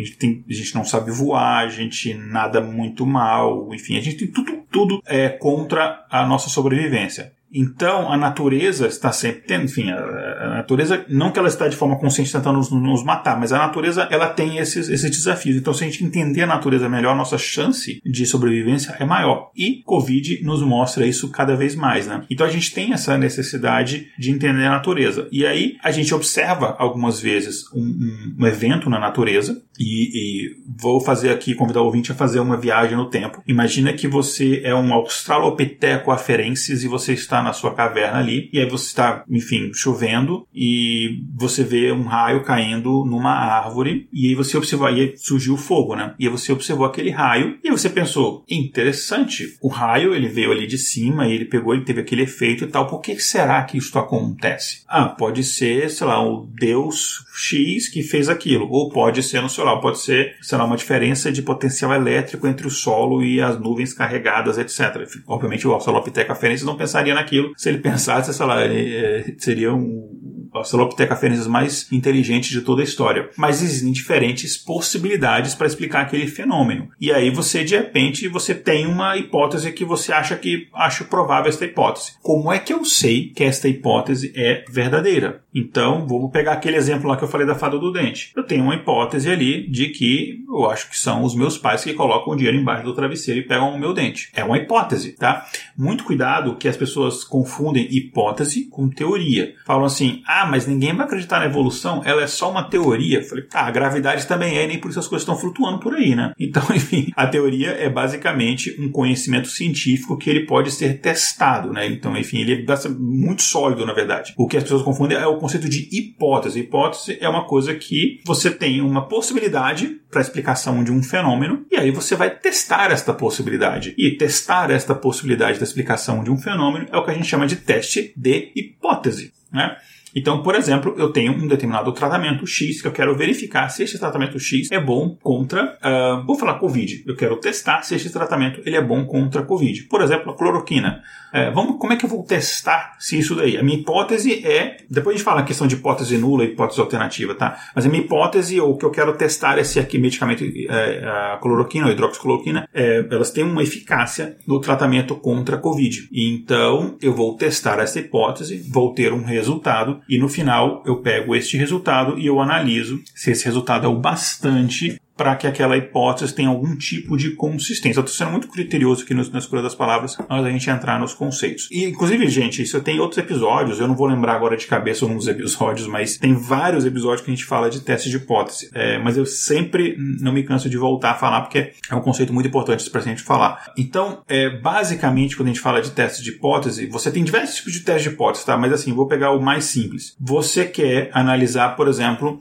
não sabe voar, a gente nada muito mal, enfim, a gente tem tudo contra a nossa sobrevivência. Então, a natureza está sempre tendo, enfim, a natureza, não que ela está de forma consciente tentando nos matar, mas a natureza, ela tem esses desafios. Então, se a gente entender a natureza melhor, a nossa chance de sobrevivência é maior. E Covid nos mostra isso cada vez mais, né? Então, a gente tem essa necessidade de entender a natureza. E aí, a gente observa algumas vezes um evento na natureza, e vou convidar o ouvinte a fazer uma viagem no tempo. Imagina que você é um Australopithecus afarensis e você está na sua caverna ali, e aí você está, enfim, chovendo, e você vê um raio caindo numa árvore, e aí você observou, aí surgiu o fogo, né? E aí você observou aquele raio, e aí você pensou, interessante, o raio, ele veio ali de cima, e ele teve aquele efeito e tal, por que será que isso acontece? Pode ser, sei lá, o Deus X que fez aquilo, ou pode ser, não sei lá, pode ser, sei lá, uma diferença de potencial elétrico entre o solo e as nuvens carregadas, etc. Enfim, obviamente o Australopithecus afarensis não pensaria naquilo. Se ele pensasse, sei lá, ele seria um Australopithecus afarensis mais inteligente de toda a história. Mas existem diferentes possibilidades para explicar aquele fenômeno. E aí você, de repente, você tem uma hipótese que você acha provável esta hipótese. Como é que eu sei que esta hipótese é verdadeira? Então, vamos pegar aquele exemplo lá que eu falei da fada do dente. Eu tenho uma hipótese ali de que eu acho que são os meus pais que colocam o dinheiro embaixo do travesseiro e pegam o meu dente. É uma hipótese, tá? Muito cuidado que as pessoas confundem hipótese com teoria. Falam assim, mas ninguém vai acreditar na evolução, ela é só uma teoria. Eu falei, a gravidade também é, nem por isso as coisas estão flutuando por aí, né? Então, enfim, a teoria é basicamente um conhecimento científico que ele pode ser testado, né? Então, enfim, ele é muito sólido, na verdade. O que as pessoas confundem é o conceito de hipótese. Hipótese é uma coisa que você tem uma possibilidade para a explicação de um fenômeno, e aí você vai testar esta possibilidade. E testar esta possibilidade da explicação de um fenômeno é o que a gente chama de teste de hipótese, né? Então, por exemplo, eu tenho um determinado tratamento X que eu quero verificar se este tratamento X é bom contra, vou falar Covid. Eu quero testar se este tratamento ele é bom contra Covid. Por exemplo, a cloroquina. Como é que eu vou testar se isso daí? A minha hipótese é, depois a gente fala a questão de hipótese nula e hipótese alternativa, tá? Mas a minha hipótese, ou o que eu quero testar é se aqui medicamento, a cloroquina ou hidroxicloroquina, elas têm uma eficácia no tratamento contra Covid. Então, eu vou testar essa hipótese, vou ter um resultado, e no final eu pego este resultado e eu analiso se esse resultado é o bastante para que aquela hipótese tenha algum tipo de consistência. Eu estou sendo muito criterioso aqui na escolha das palavras antes da gente entrar nos conceitos. E, inclusive, gente, isso tem outros episódios, eu não vou lembrar agora de cabeça um dos episódios, mas tem vários episódios que a gente fala de teste de hipótese. Mas eu sempre não me canso de voltar a falar, porque é um conceito muito importante para a gente falar. Então, basicamente, quando a gente fala de teste de hipótese, você tem diversos tipos de teste de hipótese, tá? Mas assim, vou pegar o mais simples. Você quer analisar, por exemplo,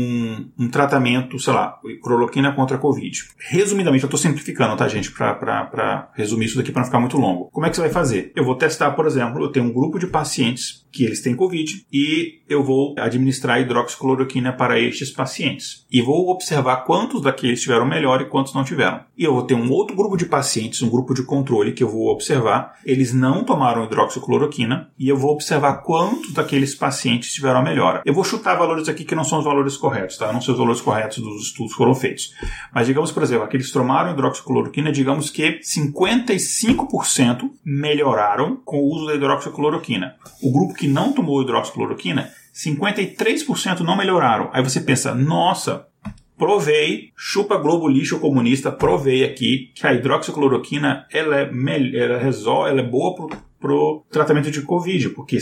um tratamento, sei lá, cloroquina contra a Covid. Resumidamente, eu estou simplificando, tá, gente? Para resumir isso daqui para não ficar muito longo. Como é que você vai fazer? Eu vou testar, por exemplo, eu tenho um grupo de pacientes que eles têm Covid e eu vou administrar hidroxicloroquina para estes pacientes. E vou observar quantos daqueles tiveram melhor e quantos não tiveram. E eu vou ter um outro grupo de pacientes, um grupo de controle que eu vou observar. Eles não tomaram hidroxicloroquina e eu vou observar quantos daqueles pacientes tiveram a melhora. Eu vou chutar valores aqui que não são os valores corretos, tá? Não são os valores corretos dos estudos que foram feitos. Mas digamos, por exemplo, aqueles que tomaram hidroxicloroquina, digamos que 55% melhoraram com o uso da hidroxicloroquina. O grupo que não tomou hidroxicloroquina, 53% não melhoraram. Aí você pensa, nossa, provei, chupa Globo lixo comunista, provei aqui que a hidroxicloroquina ela é boa pro tratamento de Covid, porque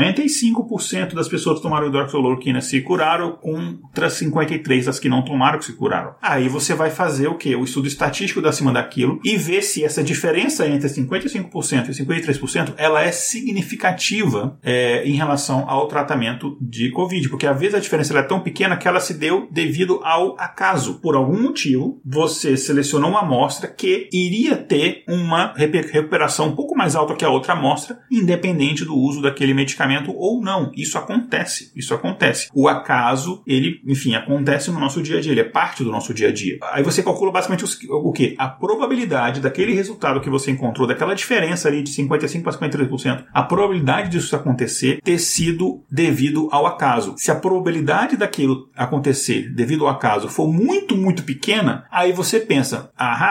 55% das pessoas que tomaram hidroxicloroquina se curaram, contra 53% das que não tomaram que se curaram. Aí você vai fazer o quê? O estudo estatístico da cima daquilo e ver se essa diferença entre 55% e 53% ela é significativa em relação ao tratamento de Covid, porque às vezes a diferença ela é tão pequena que ela se deu devido ao acaso. Por algum motivo, você selecionou uma amostra que iria ter uma recuperação um pouco mais alta que a outra amostra, independente do uso daquele medicamento ou não. Isso acontece. O acaso, ele, enfim, acontece no nosso dia a dia, ele é parte do nosso dia a dia. Aí você calcula basicamente o quê? A probabilidade daquele resultado que você encontrou, daquela diferença ali de 55% para 53%, a probabilidade disso acontecer ter sido devido ao acaso. Se a probabilidade daquilo acontecer devido ao acaso for muito, muito pequena, aí você pensa,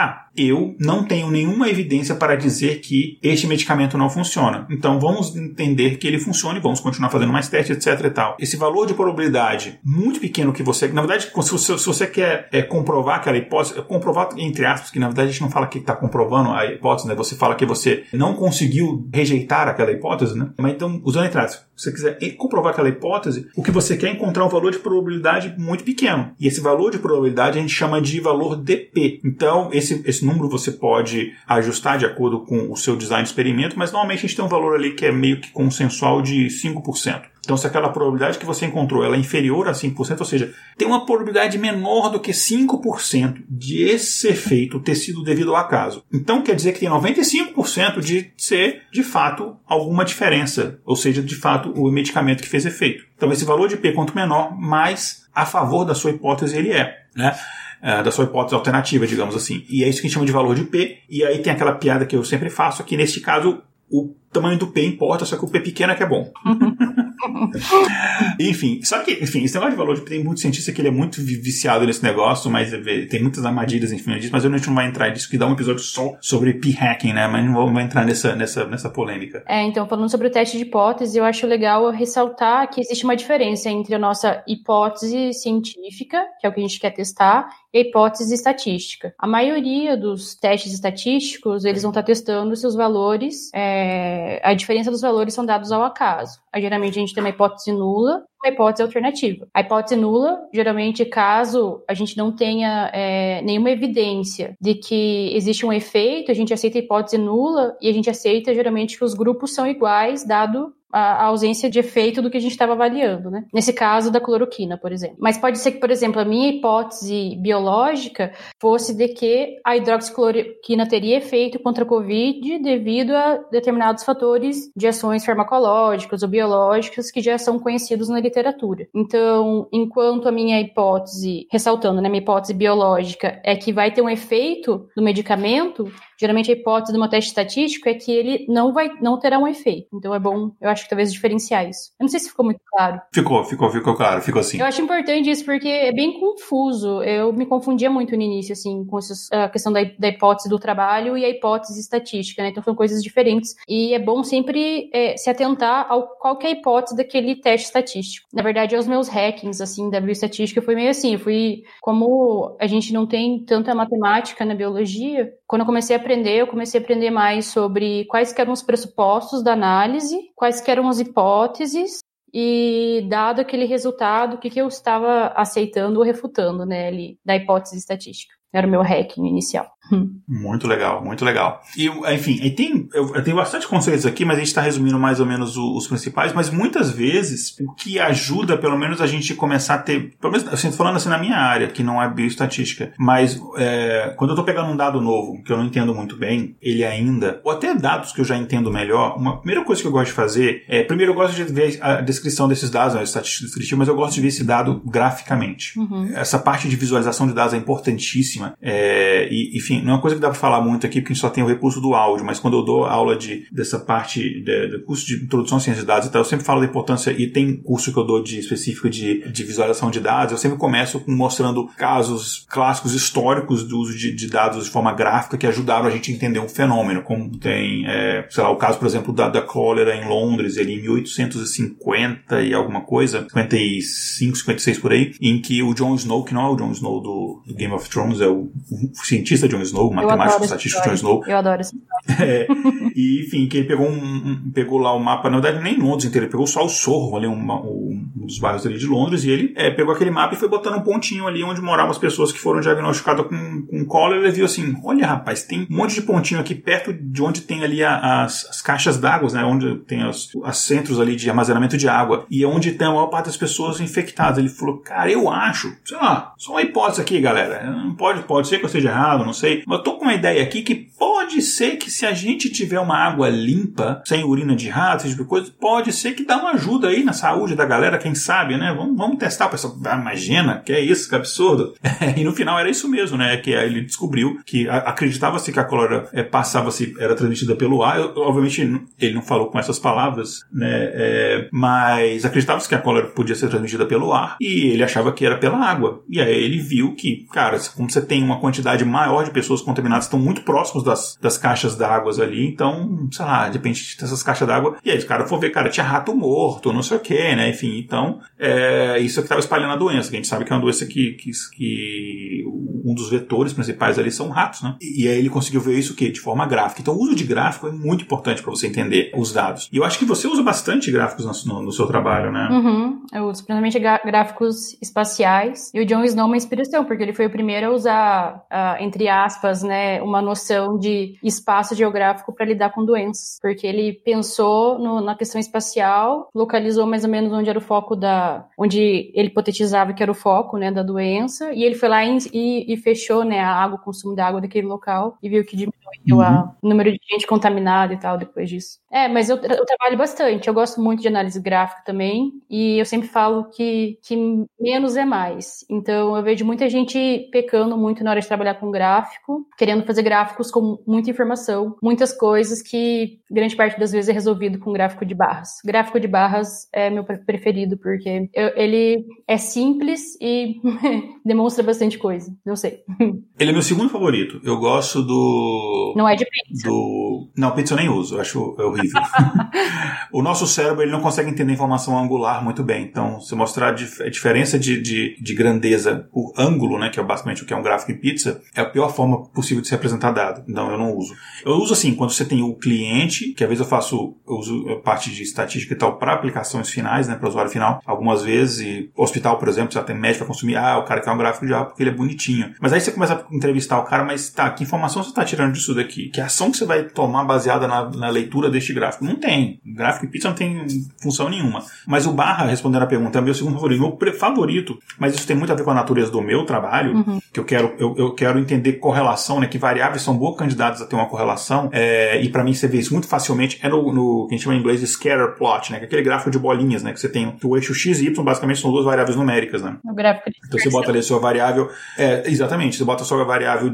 eu não tenho nenhuma evidência para dizer que este medicamento não funciona. Então vamos entender que ele funciona e vamos continuar fazendo mais testes, etc e tal. Esse valor de probabilidade muito pequeno que você... Na verdade, se você quer comprovar aquela hipótese, comprovar entre aspas, que na verdade a gente não fala que está comprovando a hipótese, né? Você fala que você não conseguiu rejeitar aquela hipótese, né? Mas então, usando entre aspas, se você quiser comprovar aquela hipótese, o que você quer é encontrar um valor de probabilidade muito pequeno. E esse valor de probabilidade a gente chama de valor DP. Então, esse número você pode ajustar de acordo com o seu design de experimento, mas normalmente a gente tem um valor ali que é meio que consensual de 5%. Então, se aquela probabilidade que você encontrou ela é inferior a 5%, ou seja, tem uma probabilidade menor do que 5% de esse efeito ter sido devido ao acaso. Então, quer dizer que tem 95% de ser, de fato, alguma diferença, ou seja, de fato, o medicamento que fez efeito. Então, esse valor de P quanto menor, mais a favor da sua hipótese ele é, né? Da sua hipótese alternativa, digamos assim. E é isso que a gente chama de valor de P. E aí tem aquela piada que eu sempre faço, que neste caso o tamanho do P importa, só que o P pequeno é que é bom. Enfim, só que, esse negócio de valor de P, tem muito cientista que ele é muito viciado nesse negócio, mas tem muitas armadilhas em cima disso, mas a gente não vai entrar nisso, que dá um episódio só sobre P-hacking, né? Mas não vamos entrar nessa polêmica. Então, falando sobre o teste de hipótese, eu acho legal ressaltar que existe uma diferença entre a nossa hipótese científica, que é o que a gente quer testar, e a hipótese estatística. A maioria dos testes estatísticos, eles vão estar testando se os valores, a diferença dos valores são dados ao acaso. Geralmente a gente tem uma hipótese nula, uma hipótese alternativa. A hipótese nula, geralmente, caso a gente não tenha nenhuma evidência de que existe um efeito, a gente aceita a hipótese nula e a gente aceita, geralmente, que os grupos são iguais, dado a ausência de efeito do que a gente estava avaliando, né? Nesse caso da cloroquina, por exemplo. Mas pode ser que, por exemplo, a minha hipótese biológica fosse de que a hidroxicloroquina teria efeito contra a COVID devido a determinados fatores de ações farmacológicas ou biológicas que já são conhecidos na literatura. Então, enquanto a minha hipótese, ressaltando, né, minha hipótese biológica é que vai ter um efeito do medicamento, geralmente a hipótese de uma teste estatístico é que ele não terá um efeito. Então é bom, eu acho que talvez diferenciar isso. Eu não sei se ficou muito claro. Ficou claro, ficou assim. Eu acho importante isso porque é bem confuso. Eu me confundia muito no início, assim, com a questão da hipótese do trabalho e a hipótese estatística, né? Então são coisas diferentes. E é bom sempre se atentar ao qual que é a hipótese daquele teste estatístico. Na verdade, aos meus hackings, assim, da bioestatística, foi meio assim. Como a gente não tem tanta matemática na biologia, quando eu comecei a aprender mais sobre quais que eram os pressupostos da análise, quais que eram as hipóteses e, dado aquele resultado, o que eu estava aceitando ou refutando, né, ali, da hipótese estatística. Era o meu hacking inicial. Muito legal, muito legal. E, enfim, eu tenho bastante conceitos aqui, mas a gente está resumindo mais ou menos os principais, mas muitas vezes o que ajuda, pelo menos, a gente começar a ter, pelo menos, assim, falando assim na minha área, que não é bioestatística, mas quando eu estou pegando um dado novo, que eu não entendo muito bem, ou até dados que eu já entendo melhor, uma primeira coisa que eu gosto de fazer primeiro eu gosto de ver a descrição desses dados, a estatística descritiva, mas eu gosto de ver esse dado graficamente. Essa parte de visualização de dados é importantíssima, enfim, não é uma coisa que dá para falar muito aqui, porque a gente só tem o recurso do áudio, mas quando eu dou aula dessa parte do curso de introdução à ciência de dados e tal, eu sempre falo da importância, e tem curso que eu dou específico de visualização de dados, eu sempre começo mostrando casos clássicos históricos do uso de dados de forma gráfica que ajudaram a gente a entender um fenômeno, como tem, sei lá, o caso, por exemplo, da cólera em Londres, ali em 1850 e alguma coisa, 55, 56 por aí, em que o Jon Snow, que não é o Jon Snow do Game of Thrones, é o cientista Jon Snow, matemático, estatístico Jon Snow. Eu adoro essa história. E, enfim, que ele pegou lá o mapa, na verdade nem Londres inteiro, ele pegou só o Sorro, ali, um dos bairros ali de Londres, e ele pegou aquele mapa e foi botando um pontinho ali onde moravam as pessoas que foram diagnosticadas com cólera, e ele viu assim, olha rapaz, tem um monte de pontinho aqui perto de onde tem ali as caixas d'água, né, onde tem os centros ali de armazenamento de água, e onde tem a maior parte das pessoas infectadas. Ele falou, cara, eu acho, sei lá, só uma hipótese aqui, galera, não pode ser que eu esteja errado, não sei, mas eu tô com uma ideia aqui que pode ser que se a gente tiver uma água limpa, sem urina de rato, esse tipo de coisa, pode ser que dá uma ajuda aí na saúde da galera, quem sabe, né? Vamos testar, o pessoal, imagina, que é isso, que absurdo. E no final era isso mesmo, né? Que ele descobriu que acreditava-se que a cólera era transmitida pelo ar. Obviamente ele não falou com essas palavras, né? Mas acreditava-se que a cólera podia ser transmitida pelo ar e ele achava que era pela água. E aí ele viu que, cara, como você tem uma quantidade maior de pessoas contaminadas, estão muito próximos das caixas d'água ali, então, sei lá, de repente dessas caixas d'água, e aí os caras foram ver, cara, tinha rato morto, não sei o que, né, enfim, então, isso é que estava espalhando a doença, que a gente sabe que é uma doença que um dos vetores principais ali são ratos, né, e aí ele conseguiu ver isso o quê? De forma gráfica. Então o uso de gráfico é muito importante para você entender os dados, e eu acho que você usa bastante gráficos no seu trabalho, né? Eu uso principalmente gráficos espaciais, e o Jon Snow é uma inspiração, porque ele foi o primeiro a usar, entre aspas, né, uma noção de espaço geográfico para lidar com doenças, porque ele pensou na questão espacial, localizou mais ou menos onde era o foco onde ele hipotetizava que era o foco, né, da doença, e ele foi lá e fechou, né, o consumo da água daquele local e viu que diminuiu o número de gente contaminada e tal depois disso. Mas eu trabalho bastante, eu gosto muito de análise gráfica também, e eu sempre falo que menos é mais. Então eu vejo muita gente pecando muito na hora de trabalhar com gráfico, querendo fazer gráficos com muita informação, muitas coisas que grande parte das vezes é resolvido com gráfico de barras. Gráfico de barras é meu preferido, porque ele é simples e demonstra bastante coisa. Não sei. Ele é meu segundo favorito. Eu gosto do... Não é de pizza. Não, pizza eu nem uso. Eu acho horrível. O nosso cérebro, ele não consegue entender informação angular muito bem. Então, se mostrar a diferença de grandeza por ângulo, né, que é basicamente o que é um gráfico em pizza, é a pior forma possível de se apresentar dado. Não, eu não uso. Eu uso assim, quando você tem o cliente, que às vezes eu uso parte de estatística e tal para aplicações finais, né, para o usuário final. Algumas vezes, e hospital, por exemplo, você já tem médico para consumir, o cara quer um gráfico de A porque ele é bonitinho. Mas aí você começa a entrevistar o cara, mas tá, que informação você está tirando disso daqui? Que ação que você vai tomar baseada na leitura deste gráfico? Não tem. Gráfico em pizza não tem função nenhuma. Mas o barra, respondendo a pergunta, é meu segundo favorito. Meu favorito, mas isso tem muito a ver com a natureza do meu trabalho, que eu quero entender correlação, né, que variáveis são boas candidatas a ter uma correlação, e para mim você vê isso muito facilmente, é no que a gente chama em inglês de scatter plot, né, que é aquele gráfico de bolinhas, né, que você tem o eixo x e y, basicamente são duas variáveis numéricas, né. O gráfico de então você bota ali a sua variável, exatamente, você bota a sua variável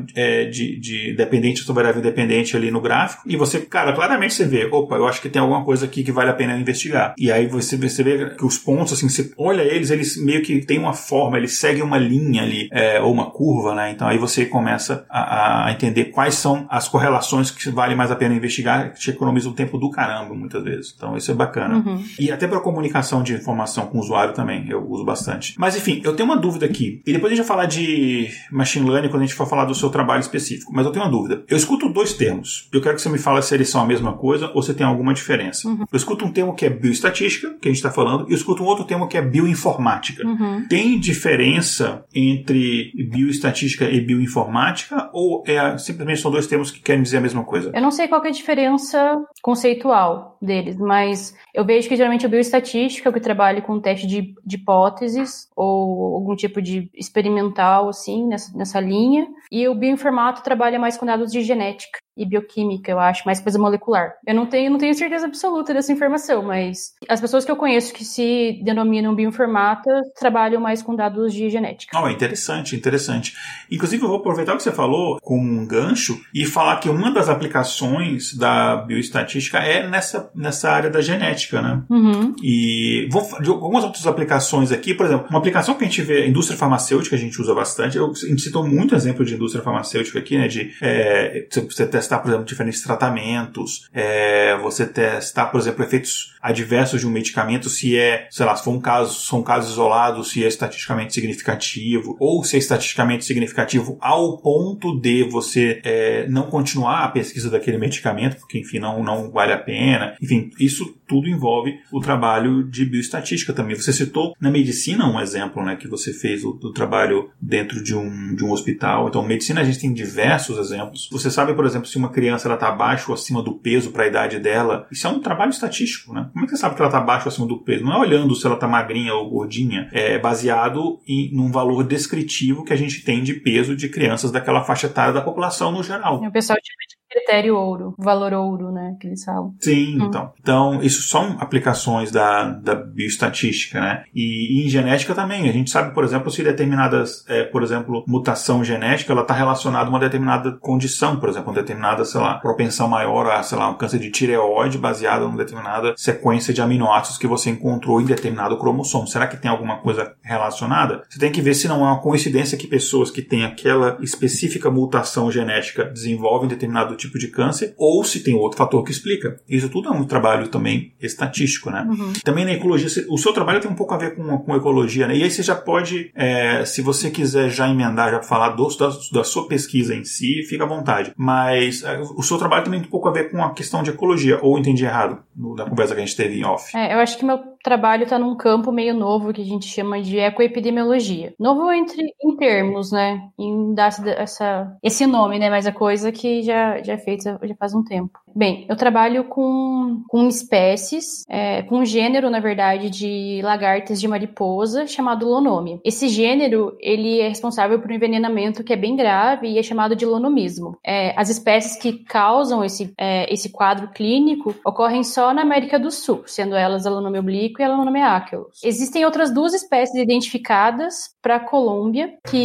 de dependente, a sua variável independente ali no gráfico, e você, cara, claramente você vê, opa, eu acho que tem alguma coisa aqui que vale a pena investigar. E aí você vê que os pontos, assim, você olha eles meio que têm uma forma, eles seguem uma linha ali, ou uma curva, né? Então aí você começa a entender quais são as correlações que vale mais a pena investigar, que te economiza um tempo do caramba, muitas vezes. Então isso é bacana. E até para comunicação de informação com o usuário também, eu uso bastante. Mas enfim, eu tenho uma dúvida aqui, e depois a gente vai falar de machine learning quando a gente for falar do seu trabalho específico, mas eu tenho uma dúvida. Eu escuto dois termos, eu quero que você me fale se eles são a mesma coisa ou se tem alguma diferença. Eu escuto um termo que é bioestatística, que a gente está falando, e eu escuto um outro termo que é bioinformática. Tem diferença entre bioestatística e bioinformática, ou simplesmente são dois termos que querem dizer a mesma coisa? Eu não sei qual que é a diferença conceitual deles, mas eu vejo que geralmente a bioestatística é o que trabalha com teste de hipóteses ou algum tipo de experimental, assim, nessa linha, e o bioinformático trabalha mais com dados de genética e bioquímica, eu acho, mais coisa molecular. Eu não tenho certeza absoluta dessa informação, mas as pessoas que eu conheço que se denominam bioinformatas trabalham mais com dados de genética. Interessante. Inclusive, eu vou aproveitar o que você falou como um gancho e falar que uma das aplicações da bioestatística é nessa área da genética, né? E de algumas outras aplicações aqui, por exemplo, uma aplicação que a gente vê, indústria farmacêutica, a gente usa bastante. A gente citou muito exemplo de indústria farmacêutica aqui, né? De você testar, por exemplo, diferentes tratamentos, você testar, por exemplo, efeitos adversos de um medicamento, se for são casos isolados, se é estatisticamente significativo, ou se é estatisticamente significativo ao ponto de você não continuar a pesquisa daquele medicamento, porque, enfim, não vale a pena. Enfim, isso tudo envolve o trabalho de bioestatística também. Você citou na medicina um exemplo, né, que você fez do trabalho dentro de um hospital. Então, medicina a gente tem diversos exemplos. Você sabe, por exemplo, se uma criança está abaixo ou acima do peso para a idade dela, isso é um trabalho estatístico, né? Como é que você sabe que ela está abaixo ou acima do peso? Não é olhando se ela está magrinha ou gordinha, é baseado num valor descritivo que a gente tem de peso de crianças daquela faixa etária da população no geral. O pessoal chama de critério ouro, valor ouro, né, que eles falam. Sim, então isso são aplicações da bioestatística, né? E em genética também, a gente sabe, por exemplo, se determinadas, por exemplo, mutação genética, ela está relacionada a uma determinada condição, por exemplo, uma determinada, propensão maior a, um câncer de tireoide baseado em uma determinada sequência de aminoácidos que você encontrou em determinado cromossomo. Será que tem alguma coisa relacionada? Você tem que ver se não é uma coincidência que pessoas que têm aquela específica mutação genética desenvolvem determinado tipo de câncer, ou se tem outro fator que explica. Isso tudo é um trabalho também estatístico, né? Também na ecologia, o seu trabalho tem um pouco a ver com ecologia, né? E aí você já pode, se você quiser já emendar, já falar da sua pesquisa em si, fica à vontade. Mas o seu trabalho também tem um pouco a ver com a questão de ecologia, ou entendi errado na conversa que a gente teve em off? Eu acho que meu trabalho está num campo meio novo que a gente chama de ecoepidemiologia. Novo em termos, né? Em dar esse nome, né? Mas a coisa que já é feita já faz um tempo. Bem, eu trabalho com espécies, com um gênero, na verdade, de lagartas de mariposa chamado lonome. Esse gênero, ele é responsável por um envenenamento que é bem grave e é chamado de lonomismo. As espécies que causam esse quadro clínico ocorrem só na América do Sul, sendo elas a lonome oblíqua e a lonome achelos. Existem outras duas espécies identificadas para a Colômbia, que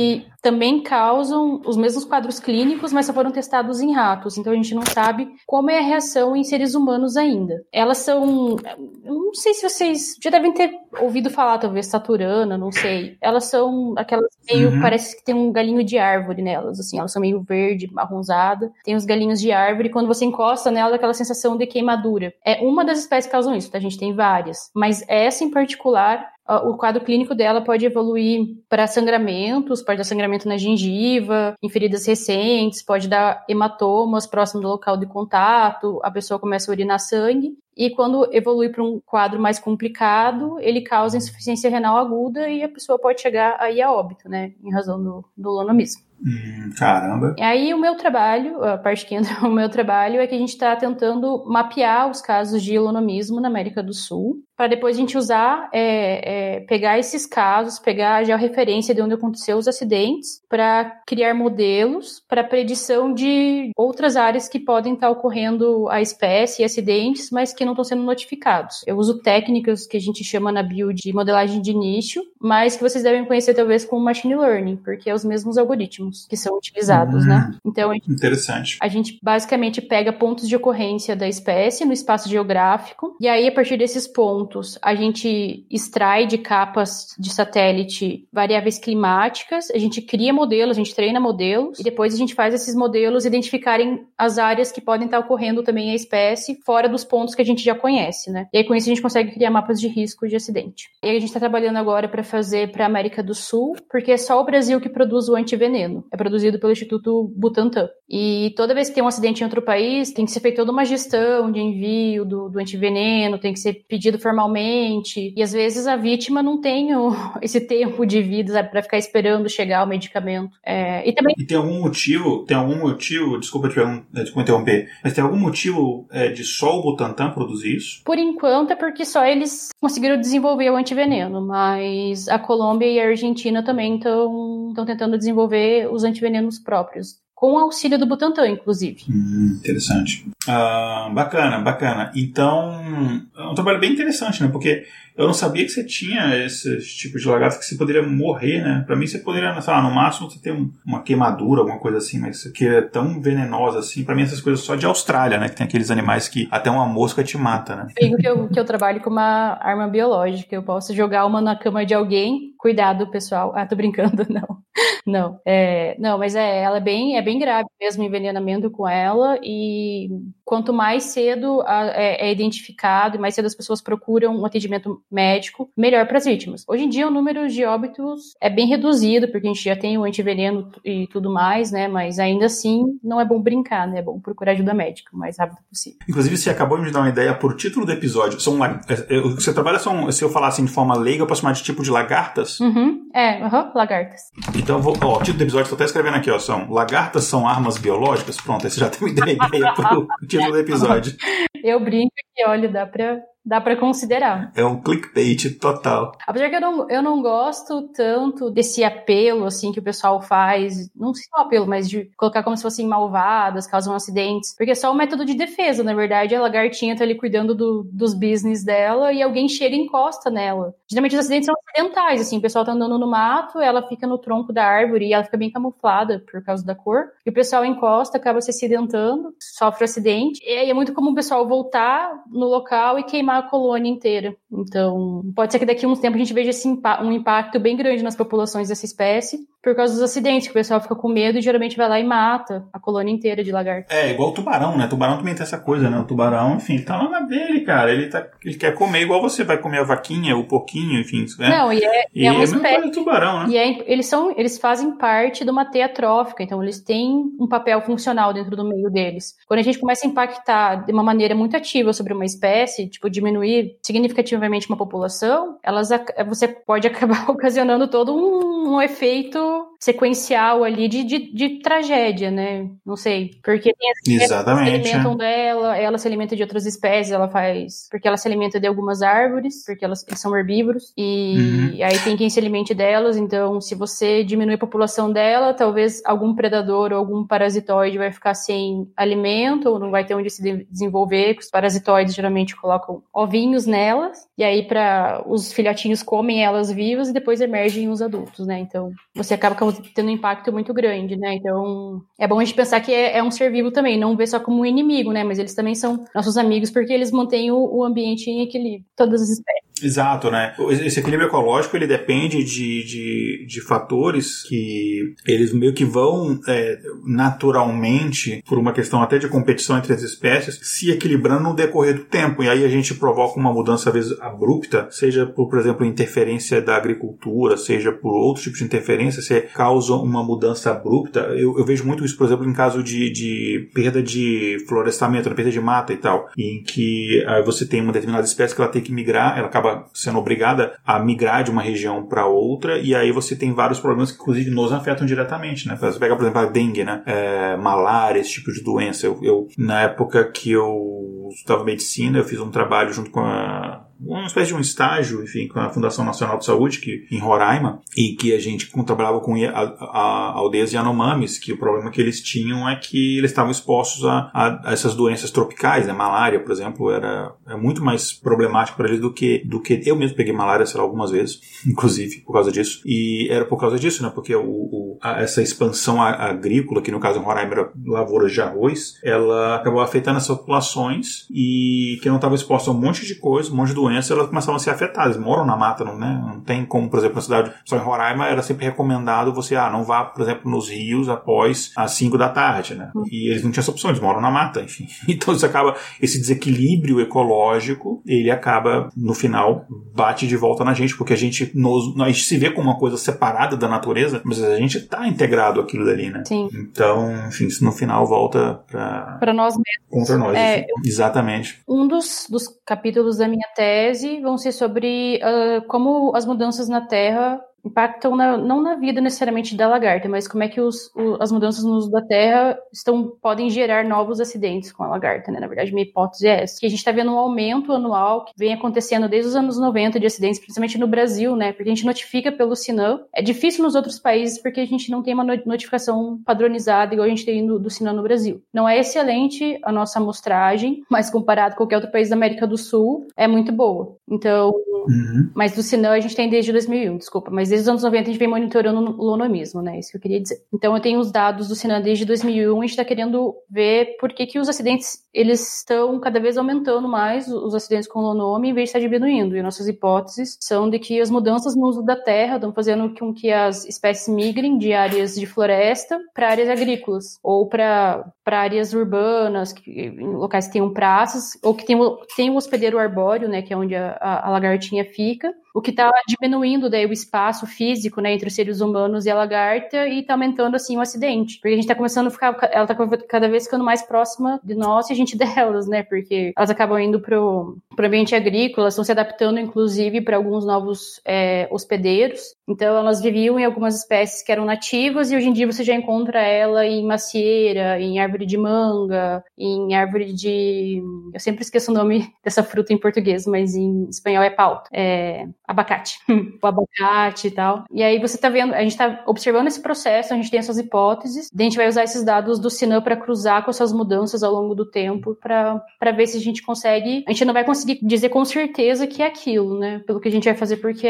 também causam os mesmos quadros clínicos, mas só foram testados em ratos. Então a gente não sabe como é a reação em seres humanos ainda. Elas são... Eu não sei se vocês já devem ter ouvido falar, talvez, saturana, não sei. Elas são aquelas meio... Parece que tem um galinho de árvore nelas, assim. Elas são meio verde, marronzada. Tem os galinhos de árvore. E quando você encosta nela, dá aquela sensação de queimadura. É uma das espécies que causam isso, tá? A gente tem várias. Mas essa em particular... O quadro clínico dela pode evoluir para sangramentos, pode dar sangramento na gengiva, em feridas recentes, pode dar hematomas próximo do local de contato, a pessoa começa a urinar sangue. E quando evolui para um quadro mais complicado, ele causa insuficiência renal aguda e a pessoa pode chegar aí a óbito, né? Em razão do lonomismo. Caramba. E aí o meu trabalho, a parte que entra o meu trabalho é que a gente está tentando mapear os casos de lonomismo na América do Sul, para depois a gente usar, pegar esses casos, pegar já a referência de onde aconteceu os acidentes, para criar modelos para predição de outras áreas que podem estar ocorrendo a espécie e acidentes, mas que não estão sendo notificados. Eu uso técnicas que a gente chama na bio de modelagem de nicho, mas que vocês devem conhecer talvez como machine learning, porque é os mesmos algoritmos que são utilizados, né? Então, interessante. A gente basicamente pega pontos de ocorrência da espécie no espaço geográfico, e aí a partir desses pontos a gente extrai de capas de satélite variáveis climáticas, a gente cria modelos, a gente treina modelos, e depois a gente faz esses modelos identificarem as áreas que podem estar ocorrendo também a espécie fora dos pontos que a gente já conhece, né? E aí com isso a gente consegue criar mapas de risco de acidente. E aí a gente está trabalhando agora para fazer para a América do Sul, porque é só o Brasil que produz o antiveneno. É produzido pelo Instituto Butantan. E toda vez que tem um acidente em outro país, tem que ser feita toda uma gestão de envio do antiveneno, tem que ser pedido formalmente. E às vezes a vítima não tem esse tempo de vida, sabe, pra ficar esperando chegar o medicamento. E tem algum motivo, desculpa te interromper, mas tem algum motivo de só o Butantan produzir isso? Por enquanto é porque só eles conseguiram desenvolver o antiveneno, mas a Colômbia e a Argentina também estão tentando desenvolver os antivenenos próprios, com o auxílio do Butantan, inclusive. Interessante. Bacana. Então, é um trabalho bem interessante, né? Porque eu não sabia que você tinha esses tipos de lagarta que você poderia morrer, né? Pra mim, você poderia, sei lá, no máximo você ter uma queimadura, alguma coisa assim, mas isso aqui é tão venenosa assim. Pra mim, essas coisas só de Austrália, né? Que tem aqueles animais que até uma mosca te mata, né? Eu digo que eu trabalho com uma arma biológica. Eu posso jogar uma na cama de alguém. Cuidado, pessoal. Tô brincando, não. Não, mas ela é bem grave mesmo o envenenamento com ela, e quanto mais cedo é identificado e mais cedo as pessoas procuram um atendimento médico, melhor para as vítimas. Hoje em dia o número de óbitos é bem reduzido, porque a gente já tem o antiveneno e tudo mais, né, mas ainda assim não é bom brincar, né, é bom procurar ajuda médica o mais rápido possível. Inclusive, você acabou de me dar uma ideia por título do episódio. Você trabalha, se eu falar assim de forma leiga, eu posso chamar de tipo de lagartas? Lagartas. Então, o título do episódio, estou até escrevendo aqui, são lagartas são armas biológicas? Pronto, aí você já tem uma ideia pro título do episódio. Eu brinco que, olha, dá pra considerar. É um clickbait total. Apesar que eu não gosto tanto desse apelo, assim, que o pessoal faz, não sei se é um apelo, mas de colocar como se fossem malvadas, causam acidentes, porque é só um método de defesa, na verdade, a lagartinha tá ali cuidando dos business dela e alguém chega e encosta nela. Geralmente os acidentes são acidentais, assim, o pessoal tá andando no mato, ela fica no tronco da árvore e ela fica bem camuflada por causa da cor, e o pessoal encosta, acaba se acidentando, sofre um acidente, e aí é muito comum o pessoal voltar no local e queimar a colônia inteira. Então, pode ser que daqui a uns tempos a gente veja um impacto bem grande nas populações dessa espécie, por causa dos acidentes, que o pessoal fica com medo e geralmente vai lá e mata a colônia inteira de lagarto. É, igual o tubarão, né? O tubarão também tem essa coisa, né? O tubarão, enfim, tá lá na dele, cara. Ele quer comer igual você vai comer a vaquinha, o porquinho, enfim. Né? Não, é uma espécie de tubarão, né? E eles fazem parte de uma teia trófica, então eles têm um papel funcional dentro do meio deles. Quando a gente começa a impactar de uma maneira muito ativa sobre uma espécie, tipo, diminuir significativamente uma população, você pode acabar ocasionando todo um efeito sequencial ali de tragédia, né? Não sei. Porque tem as espécies que se alimentam dela, ela se alimenta de outras espécies, porque ela se alimenta de algumas árvores, porque eles são herbívoros, e aí tem quem se alimente delas, então se você diminui a população dela, talvez algum predador ou algum parasitoide vai ficar sem alimento, ou não vai ter onde se desenvolver, porque os parasitoides geralmente colocam ovinhos nelas, e aí os filhotinhos comem elas vivas e depois emergem os adultos, né? Então você acaba acabam tendo um impacto muito grande, né? Então, é bom a gente pensar que é um ser vivo também, não ver só como um inimigo, né? Mas eles também são nossos amigos porque eles mantêm o ambiente em equilíbrio, todas as espécies. Exato, né? Esse equilíbrio ecológico, ele depende de fatores que eles meio que vão naturalmente, por uma questão até de competição entre as espécies, se equilibrando no decorrer do tempo. E aí a gente provoca uma mudança, às vezes, abrupta, seja por exemplo, interferência da agricultura, seja por outros tipos de interferência, se causa uma mudança abrupta. Eu vejo muito isso, por exemplo, em caso de perda de florestamento, perda de mata e tal, em que você tem uma determinada espécie que ela tem que migrar, ela acaba sendo obrigada a migrar de uma região para outra, e aí você tem vários problemas que, inclusive, nos afetam diretamente, né? Você pega, por exemplo, a dengue, né? Malária, esse tipo de doença. Eu na época que eu estudava medicina, eu fiz um trabalho junto com uma espécie de um estágio, enfim, com a Fundação Nacional de Saúde, em Roraima, e que a gente trabalhava com aldeias Yanomamis, que o problema que eles tinham é que eles estavam expostos a essas doenças tropicais, né? Malária, por exemplo, é muito mais problemático para eles do que eu mesmo peguei malária, sei lá, algumas vezes, inclusive, por causa disso. E era por causa disso, né? Porque essa expansão agrícola, que no caso em Roraima era lavouras de arroz, ela acabou afetando essas populações e que não estavam expostas a um monte de coisa, um monte de doenças, elas começavam a ser afetadas. Moram na mata, não tem como, por exemplo, na cidade, só em Roraima era sempre recomendado você, não vá, por exemplo, nos rios após as 5 da tarde, né? E eles não tinham essa opção, eles moram na mata, enfim. Então esse desequilíbrio ecológico, ele acaba, no final, bate de volta na gente, porque a gente se vê como uma coisa separada da natureza, mas a gente está integrado àquilo dali, né? Sim. Então, enfim, isso no final volta para nós mesmos. Contra nós, exatamente. Um dos capítulos da minha tese vão ser sobre como as mudanças na Terra impactam não na vida necessariamente da lagarta, mas como é que as mudanças no uso da terra podem gerar novos acidentes com a lagarta, né? Na verdade, minha hipótese é essa. Que a gente está vendo um aumento anual que vem acontecendo desde os anos 90 de acidentes, principalmente no Brasil, né? Porque a gente notifica pelo CINAM. É difícil nos outros países porque a gente não tem uma notificação padronizada igual a gente tem do CINAM no Brasil. Não é excelente a nossa amostragem, mas comparado com qualquer outro país da América do Sul, é muito boa. Então, mas do CINAM a gente tem desde 2001, desculpa, mas desde os anos 90 a gente vem monitorando o lonomismo, né? Isso que eu queria dizer. Então eu tenho os dados do CINAM desde 2001, a gente está querendo ver por que os acidentes, eles estão cada vez aumentando mais, os acidentes com lonome, em vez de estar diminuindo. E nossas hipóteses são de que as mudanças no uso da terra estão fazendo com que as espécies migrem de áreas de floresta para áreas agrícolas, ou para áreas urbanas, em locais que tenham praças, ou que tem um hospedeiro arbóreo, né? Que é onde a lagartinha fica. O que está diminuindo daí o espaço físico, né, entre os seres humanos e a lagarta, e está aumentando assim o acidente. Porque a gente está começando a ficar, ela está cada vez ficando mais próxima de nós e a gente delas, né? Porque elas acabam indo pro ambiente agrícola, estão se adaptando inclusive para alguns novos hospedeiros. Então elas viviam em algumas espécies que eram nativas e hoje em dia você já encontra ela em macieira, em árvore de manga, em árvore de... Eu sempre esqueço o nome dessa fruta em português, mas em espanhol é pauta. Abacate. O abacate e tal. E aí você tá vendo, a gente tá observando esse processo, a gente tem essas hipóteses, daí a gente vai usar esses dados do CINAM para cruzar com essas mudanças ao longo do tempo para ver se a gente consegue... A gente não vai conseguir dizer com certeza que é aquilo, né? Pelo que a gente vai fazer, porque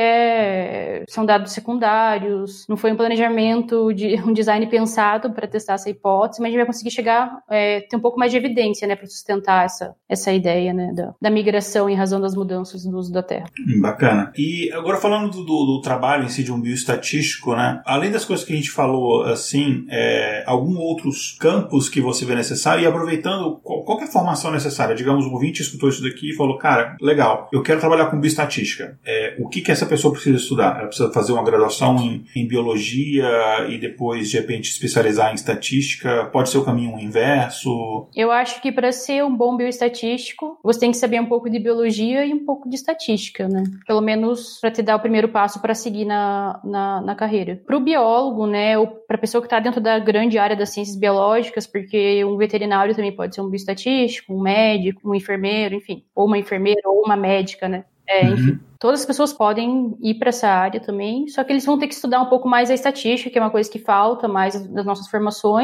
são dados secundários, não foi um planejamento, um design pensado para testar essa hipótese, mas a gente vai conseguir chegar, ter um pouco mais de evidência, né, para sustentar essa ideia, né, da migração em razão das mudanças no uso da terra. Bacana. E agora falando do trabalho em si de um bioestatístico, né? Além das coisas que a gente falou, assim, alguns outros campos que você vê necessário e aproveitando qual que é a formação necessária? Digamos, o ouvinte escutou isso daqui e falou, cara, legal, eu quero trabalhar com bioestatística. O que essa pessoa precisa estudar? Ela precisa fazer uma graduação em biologia e depois, de repente, especializar em estatística? Pode ser o caminho inverso? Eu acho que para ser um bom bioestatístico, você tem que saber um pouco de biologia e um pouco de estatística, né? Pelo menos para te dar o primeiro passo para seguir na carreira. Para o biólogo, né, ou para a pessoa que está dentro da grande área das ciências biológicas, porque um veterinário também pode ser um bioestatístico, um médico, um enfermeiro, enfim, ou uma enfermeira ou uma médica, né? Enfim, todas as pessoas podem ir para essa área também, só que eles vão ter que estudar um pouco mais a estatística, que é uma coisa que falta mais das nossas formações,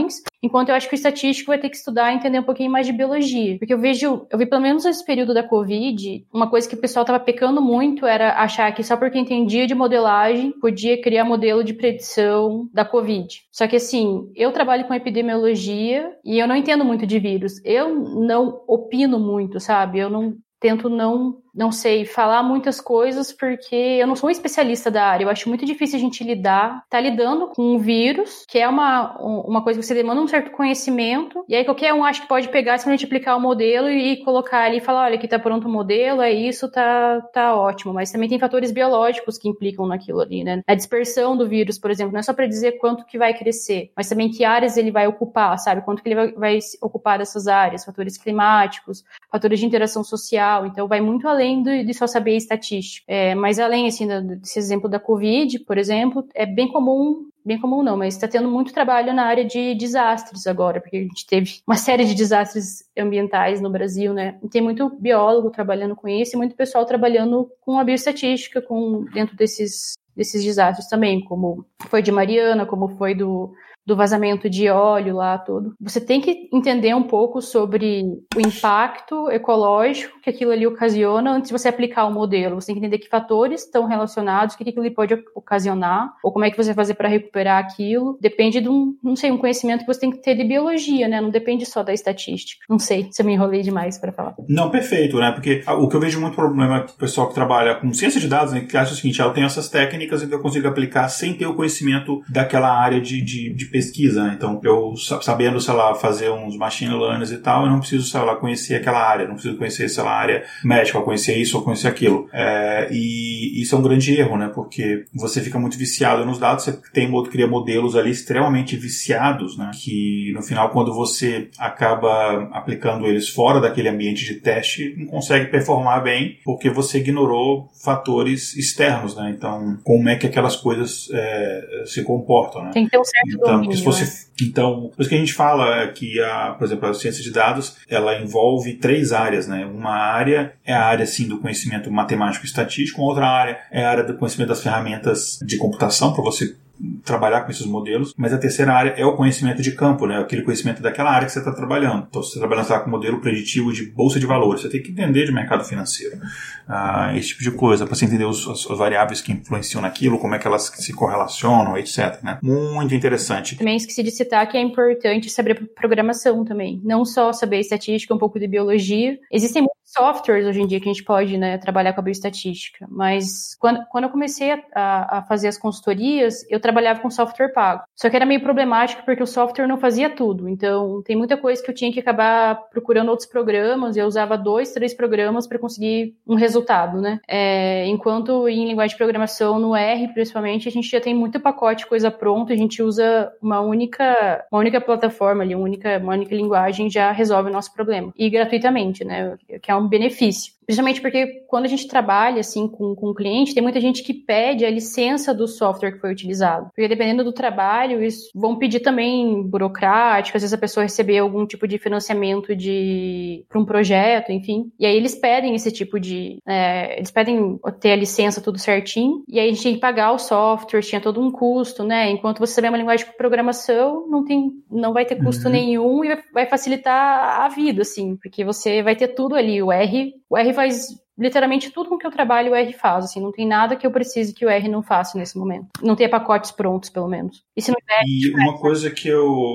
Enquanto eu acho que o estatístico vai ter que estudar e entender um pouquinho mais de biologia. Porque eu vi pelo menos nesse período da Covid, uma coisa que o pessoal estava pecando muito era achar que só porque entendia de modelagem podia criar modelo de predição da Covid. Só que assim, eu trabalho com epidemiologia e eu não entendo muito de vírus. Eu não opino muito, sabe? Eu não tento não sei, falar muitas coisas porque eu não sou um especialista da área. Eu acho muito difícil a gente tá lidando com um vírus, que é uma coisa que você demanda um certo conhecimento, e aí qualquer um acha que pode pegar, simplesmente aplicar o modelo e colocar ali e falar, olha, aqui tá pronto o modelo, é isso, tá ótimo. Mas também tem fatores biológicos que implicam naquilo ali, né? A dispersão do vírus, por exemplo, não é só para dizer quanto que vai crescer, mas também que áreas ele vai ocupar, sabe? Quanto que ele vai ocupar dessas áreas, fatores climáticos, fatores de interação social, então vai muito além de só saber estatística. Mas além, assim, desse exemplo da Covid, por exemplo, é bem comum não, mas está tendo muito trabalho na área de desastres agora, porque a gente teve uma série de desastres ambientais no Brasil, né? E tem muito biólogo trabalhando com isso e muito pessoal trabalhando com a bioestatística dentro desses desastres também, como foi de Mariana, como foi do vazamento de óleo lá, tudo. Você tem que entender um pouco sobre o impacto ecológico que aquilo ali ocasiona antes de você aplicar o modelo. Você tem que entender que fatores estão relacionados, o que aquilo ali pode ocasionar, ou como é que você vai fazer para recuperar aquilo. Depende de um conhecimento que você tem que ter de biologia, né? Não depende só da estatística. Não sei se eu me enrolei demais para falar. Não, perfeito, né? Porque o que eu vejo muito problema é que o pessoal que trabalha com ciência de dados, né, que acha o seguinte, eu tenho essas técnicas, então eu consigo aplicar sem ter o conhecimento daquela área de pesquisa, né? Então, eu sabendo, sei lá, fazer uns machine learning e tal, eu não preciso, sei lá, conhecer aquela área, não preciso conhecer, sei lá, a área médica, ou conhecer isso, ou conhecer aquilo. E isso é um grande erro, né? Porque você fica muito viciado nos dados, você cria modelos ali extremamente viciados, né? Que, no final, quando você acaba aplicando eles fora daquele ambiente de teste, não consegue performar bem, porque você ignorou fatores externos, né? Então, como é que aquelas coisas se comportam, né? Tem que ter um certo domínio. Então, por isso que a gente fala que, por exemplo, a ciência de dados, ela envolve 3 áreas, né? Uma área é a área, sim, do conhecimento matemático e estatístico, outra área é a área do conhecimento das ferramentas de computação, para você trabalhar com esses modelos, mas a terceira área é o conhecimento de campo, né? Aquele conhecimento daquela área que você está trabalhando. Então, se você está trabalhando com modelo preditivo de bolsa de valores, você tem que entender de mercado financeiro, esse tipo de coisa, para você entender as variáveis que influenciam naquilo, como é que elas se correlacionam, etc, né? Muito interessante. Também esqueci de citar que é importante saber programação também, não só saber estatística, um pouco de biologia. Existem muitos softwares hoje em dia que a gente pode, né, trabalhar com a bioestatística, mas quando eu comecei a fazer as consultorias, eu trabalhava com software pago. Só que era meio problemático porque o software não fazia tudo. Então, tem muita coisa que eu tinha que acabar procurando outros programas. Eu usava 2, 3 programas para conseguir um resultado, né? Enquanto em linguagem de programação, no R, principalmente, a gente já tem muito pacote, coisa pronta. A gente usa uma única plataforma ali, uma única linguagem já resolve o nosso problema. E gratuitamente, né? Que é um benefício. Principalmente porque quando a gente trabalha assim com o cliente, tem muita gente que pede a licença do software que foi utilizado. Porque dependendo do trabalho, eles vão pedir também burocrático, às vezes a pessoa receber algum tipo de financiamento para um projeto, enfim. E aí eles pedem esse tipo de... eles pedem ter a licença tudo certinho, e aí a gente tem que pagar o software, tinha todo um custo, né? Enquanto você saber uma linguagem de programação, não vai ter custo nenhum e vai facilitar a vida, assim, porque você vai ter tudo ali, o R faz literalmente tudo com que eu trabalho, o R faz, assim, não tem nada que eu precise que o R não faça nesse momento. Não tem pacotes prontos, pelo menos. E se não tiver, uma coisa que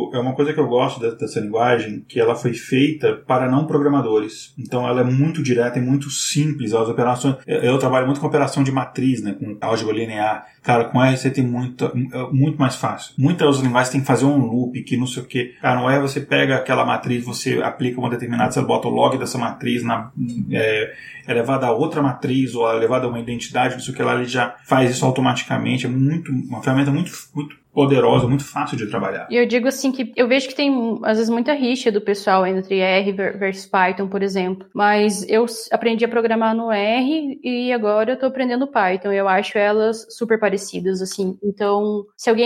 eu gosto dessa linguagem, que ela foi feita para não programadores. Então ela é muito direta e muito simples. As operações, eu trabalho muito com operação de matriz, né, com álgebra linear. Cara, com R você tem muito mais fácil. Muitas das linguagens tem que fazer um loop, que não sei o que. Cara, no R você pega aquela matriz, você aplica uma determinada, você bota o log dessa matriz elevada a outra matriz, ou elevada a uma identidade, não sei o que lá, ele já faz isso automaticamente. É uma ferramenta muito, muito poderosa, muito fácil de trabalhar. E eu digo assim que eu vejo que tem, às vezes, muita rixa do pessoal entre R versus Python, por exemplo. Mas eu aprendi a programar no R e agora eu tô aprendendo Python. Eu acho elas super parecidas, assim. Então, se alguém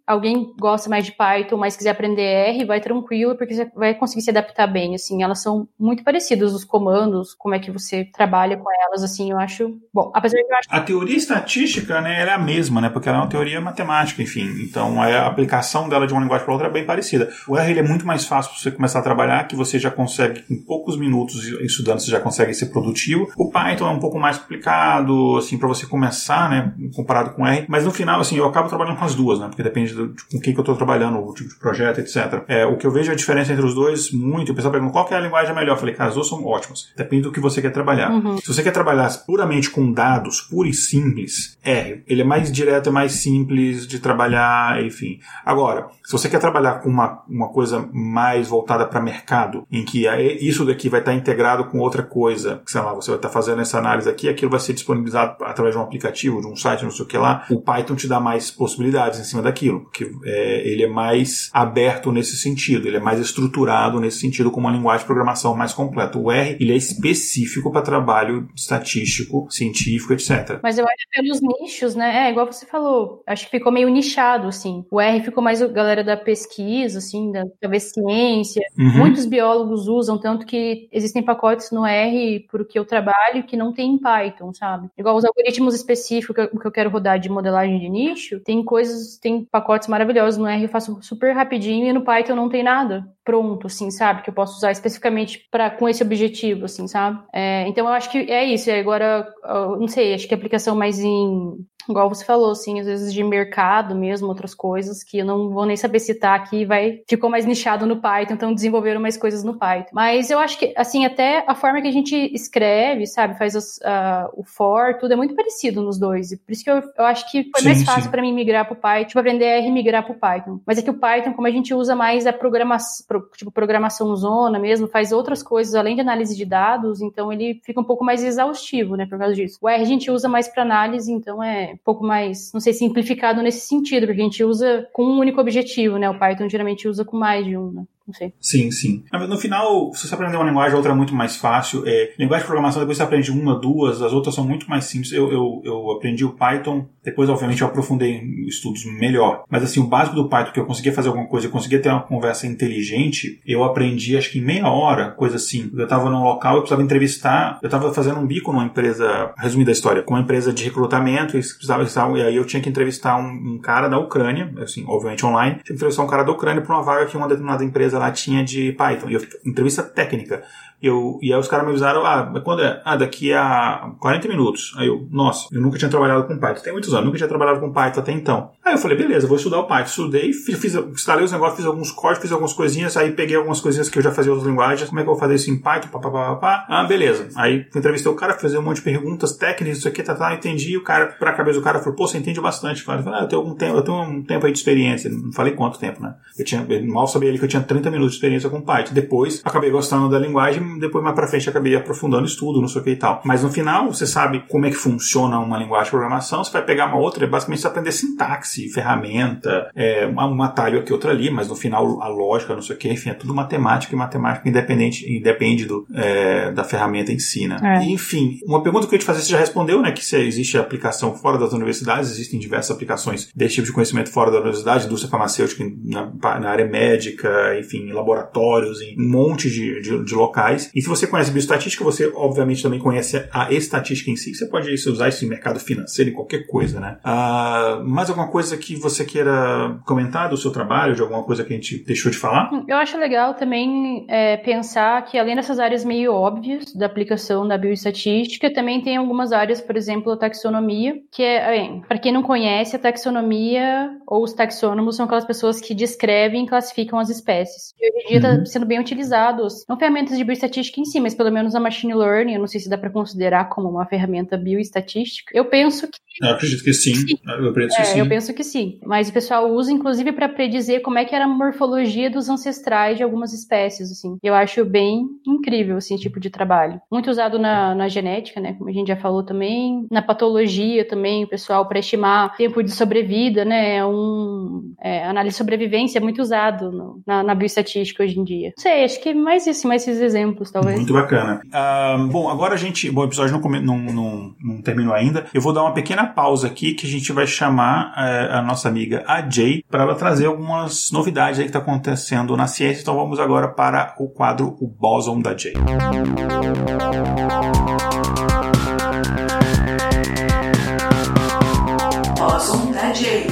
alguém gosta mais de Python, mas quiser aprender R, vai tranquilo, porque você vai conseguir se adaptar bem, assim. Elas são muito parecidas, os comandos, como é que você trabalha com elas, assim, eu acho... Bom, apesar de eu acho... A teoria estatística, né, ela é a mesma, né, porque ela é uma teoria matemática, enfim. Então, a aplicação dela de uma linguagem para outra é bem parecida. O R, ele é muito mais fácil para você começar a trabalhar, que você já consegue, em poucos minutos estudando, você já consegue ser produtivo. O Python é um pouco mais complicado, assim, para você começar, né, comparado com o R. Mas no final, assim, eu acabo trabalhando com as duas, né, porque depende com quem que eu estou trabalhando, o tipo de projeto, etc. O que eu vejo a diferença entre os dois, muito, o pessoal pergunta qual que é a linguagem melhor. Eu falei, cara, as duas são ótimas. Depende do que você quer trabalhar. Se você quer trabalhar puramente com dados, puro e simples, R. Ele é mais direto, é mais simples de trabalhar, enfim. Agora, se você quer trabalhar com uma coisa mais voltada para mercado, em que isso daqui vai estar integrado com outra coisa, sei lá, você vai estar fazendo essa análise aqui, aquilo vai ser disponibilizado através de um aplicativo, de um site, não sei o que lá, o Python te dá mais possibilidades em cima daquilo, porque ele é mais aberto nesse sentido, ele é mais estruturado nesse sentido, como uma linguagem de programação mais completa. O R, ele é específico para trabalho estatístico, científico, etc. Mas eu acho que pelos nichos, né, igual você falou, acho que ficou meio nichado, assim. O R ficou mais a galera da pesquisa, assim, talvez ciência. Muitos biólogos usam, tanto que existem pacotes no R pro que eu trabalho que não tem em Python, sabe? Igual os algoritmos específicos que eu quero rodar de modelagem de nicho, tem pacotes maravilhosos no R, eu faço super rapidinho, e no Python não tem nada pronto, assim, sabe? Que eu posso usar especificamente com esse objetivo, assim, sabe? Então eu acho que é isso. Agora, não sei, acho que a aplicação mais igual você falou, assim, às vezes de mercado mesmo, outras coisas que eu não vou nem saber citar aqui, ficou mais nichado no Python, então desenvolveram mais coisas no Python. Mas eu acho que, assim, até a forma que a gente escreve, sabe, faz o for, tudo é muito parecido nos dois. E por isso que eu acho que foi mais fácil pra mim migrar pro Python, tipo, aprender R e migrar pro Python. Mas é que o Python, como a gente usa mais a programação zona mesmo, faz outras coisas além de análise de dados, então ele fica um pouco mais exaustivo, né, por causa disso. O R a gente usa mais para análise, então é um pouco mais, não sei, simplificado nesse sentido, porque a gente usa com um único objetivo, né, o Python geralmente usa com mais de um, né. Não sei. Sim. No final, se você aprender uma linguagem, a outra é muito mais fácil. Linguagem de programação, depois você aprende uma, duas, as outras são muito mais simples. Eu aprendi o Python, depois, obviamente, eu aprofundei em estudos melhor. Mas, assim, o básico do Python, que eu conseguia fazer alguma coisa, eu conseguia ter uma conversa inteligente, eu aprendi, acho que em meia hora, coisa assim. Eu estava num local, eu precisava entrevistar, eu estava fazendo um bico numa empresa, resumida a história, com uma empresa de recrutamento, e aí eu tinha que entrevistar um cara da Ucrânia, assim, obviamente online, tinha que entrevistar um cara da Ucrânia para uma vaga que uma determinada empresa lá tinha de Python. Entrevista técnica. E aí os caras me avisaram, quando é? Daqui a 40 minutos. Aí eu nunca tinha trabalhado com Python. Tem muitos anos, nunca tinha trabalhado com Python até então. Aí eu falei, beleza, vou estudar o Python. Estudei, instalei os negócios, fiz alguns códigos, fiz algumas coisinhas, aí peguei algumas coisinhas que eu já fazia em outras linguagens. Como é que eu vou fazer isso em Python? Beleza. Aí entrevistei o cara, fiz um monte de perguntas técnicas, isso aqui, entendi. E o cara, pra cabeça do cara, falou, pô, você entende bastante. Eu falei, eu tenho um tempo aí de experiência. Não falei quanto tempo, né? Eu mal sabia ali que eu tinha 30 minutos de experiência com Python. Depois, acabei gostando da linguagem, depois mais pra frente acabei aprofundando o estudo, não sei o que e tal. Mas no final, você sabe como é que funciona uma linguagem de programação, você vai pegar uma outra, basicamente você vai aprender sintaxe, ferramenta, um atalho aqui, outro ali, mas no final a lógica, não sei o que, enfim, é tudo matemática, e matemática independe da ferramenta em si, né? E, enfim, uma pergunta que eu ia te fazer, você já respondeu, né, que se existe aplicação fora das universidades, existem diversas aplicações desse tipo de conhecimento fora da universidade, indústria farmacêutica, na área médica, enfim, em laboratórios, em um monte de locais. E se você conhece bioestatística, você obviamente também conhece a estatística em si, você pode usar isso em mercado financeiro, em qualquer coisa, né? Mais alguma coisa que você queira comentar do seu trabalho, de alguma coisa que a gente deixou de falar? Eu acho legal também pensar que além dessas áreas meio óbvias da aplicação da bioestatística, também tem algumas áreas, por exemplo, a taxonomia, que para quem não conhece, a taxonomia ou os taxônomos são aquelas pessoas que descrevem e classificam as espécies. E hoje em dia está sendo bem utilizados, não ferramentas de bioestatística em si, mas pelo menos a machine learning, eu não sei se dá para considerar como uma ferramenta bioestatística. Eu penso que... Eu acredito que sim. Eu penso que sim. Mas o pessoal usa, inclusive, para predizer como é que era a morfologia dos ancestrais de algumas espécies, assim. Eu acho bem incrível, assim, esse tipo de trabalho. Muito usado na genética, né, como a gente já falou também. Na patologia também, o pessoal, para estimar tempo de sobrevida, né, análise de sobrevivência é muito usado na bioestatística hoje em dia. Não sei, acho que mais isso, mais esses exemplos. exemplos, talvez. Muito bacana. Bom, agora o episódio não terminou ainda. Eu vou dar uma pequena pausa aqui, que a gente vai chamar a nossa amiga, a Jay, para ela trazer algumas novidades aí que está acontecendo na ciência. Então vamos agora para o quadro O Bóson da Jay. Bóson da Jay.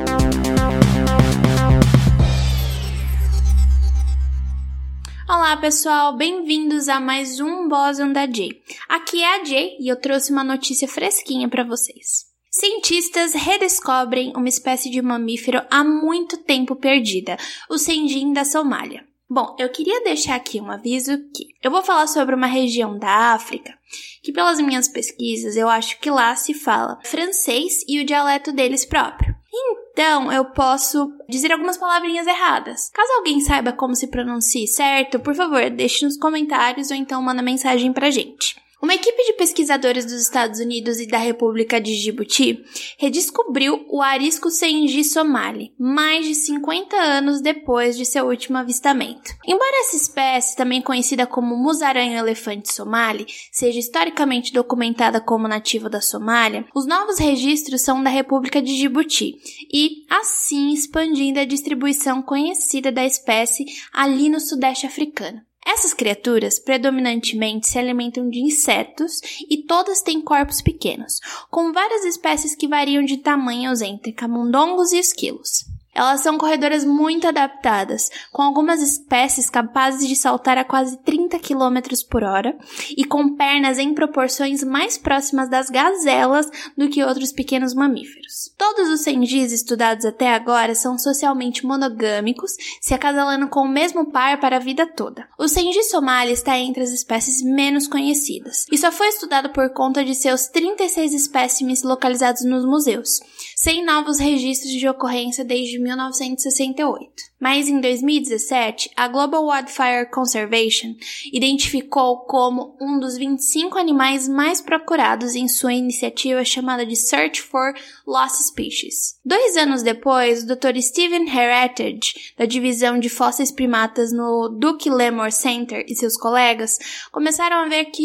Olá pessoal, bem-vindos a mais um Bóson da Jay. Aqui é a Jay e eu trouxe uma notícia fresquinha para vocês. Cientistas redescobrem uma espécie de mamífero há muito tempo perdida, o sengin da Somália. Bom, eu queria deixar aqui um aviso que eu vou falar sobre uma região da África que pelas minhas pesquisas eu acho que lá se fala francês e o dialeto deles próprio. Então, eu posso dizer algumas palavrinhas erradas. Caso alguém saiba como se pronuncia certo, por favor, deixe nos comentários ou então manda mensagem pra gente. Uma equipe de pesquisadores dos Estados Unidos e da República de Djibouti redescobriu o arisco sengi somali, mais de 50 anos depois de seu último avistamento. Embora essa espécie, também conhecida como musaranho-elefante somali, seja historicamente documentada como nativa da Somália, os novos registros são da República de Djibouti e, assim, expandindo a distribuição conhecida da espécie ali no Sudeste africano. Essas criaturas predominantemente se alimentam de insetos e todas têm corpos pequenos, com várias espécies que variam de tamanhos entre camundongos e esquilos. Elas são corredoras muito adaptadas, com algumas espécies capazes de saltar a quase 30 km por hora e com pernas em proporções mais próximas das gazelas do que outros pequenos mamíferos. Todos os sengis estudados até agora são socialmente monogâmicos, se acasalando com o mesmo par para a vida toda. O sengi somali está entre as espécies menos conhecidas e só foi estudado por conta de seus 36 espécimes localizados nos museus, sem novos registros de ocorrência desde 1968. Mas em 2017, a Global Wildlife Conservation identificou como um dos 25 animais mais procurados em sua iniciativa chamada de Search for Lost Species. 2 anos depois, o Dr. Stephen Heritage, da divisão de fósseis primatas no Duke Lemore Center, e seus colegas começaram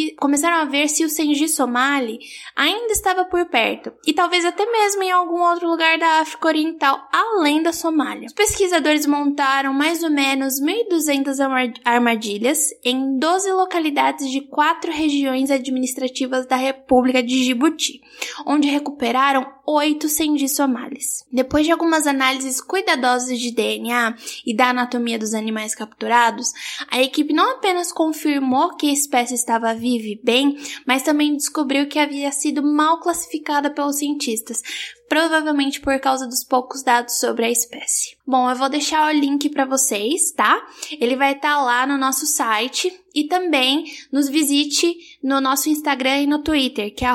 a ver se o sengi somali ainda estava por perto, e talvez até mesmo em algum outro lugar da África Oriental, além da Somália. Os pesquisadores montaram mais ou menos 1.200 armadilhas em 12 localidades de 4 regiões administrativas da República de Djibouti, onde recuperaram 8 sengi somalis. Depois de algumas análises cuidadosas de DNA e da anatomia dos animais capturados, a equipe não apenas confirmou que a espécie estava viva e bem, mas também descobriu que havia sido mal classificada pelos cientistas, provavelmente por causa dos poucos dados sobre a espécie. Bom, eu vou deixar o link para vocês, tá? Ele vai estar lá no nosso site e também nos visite no nosso Instagram e no Twitter, que é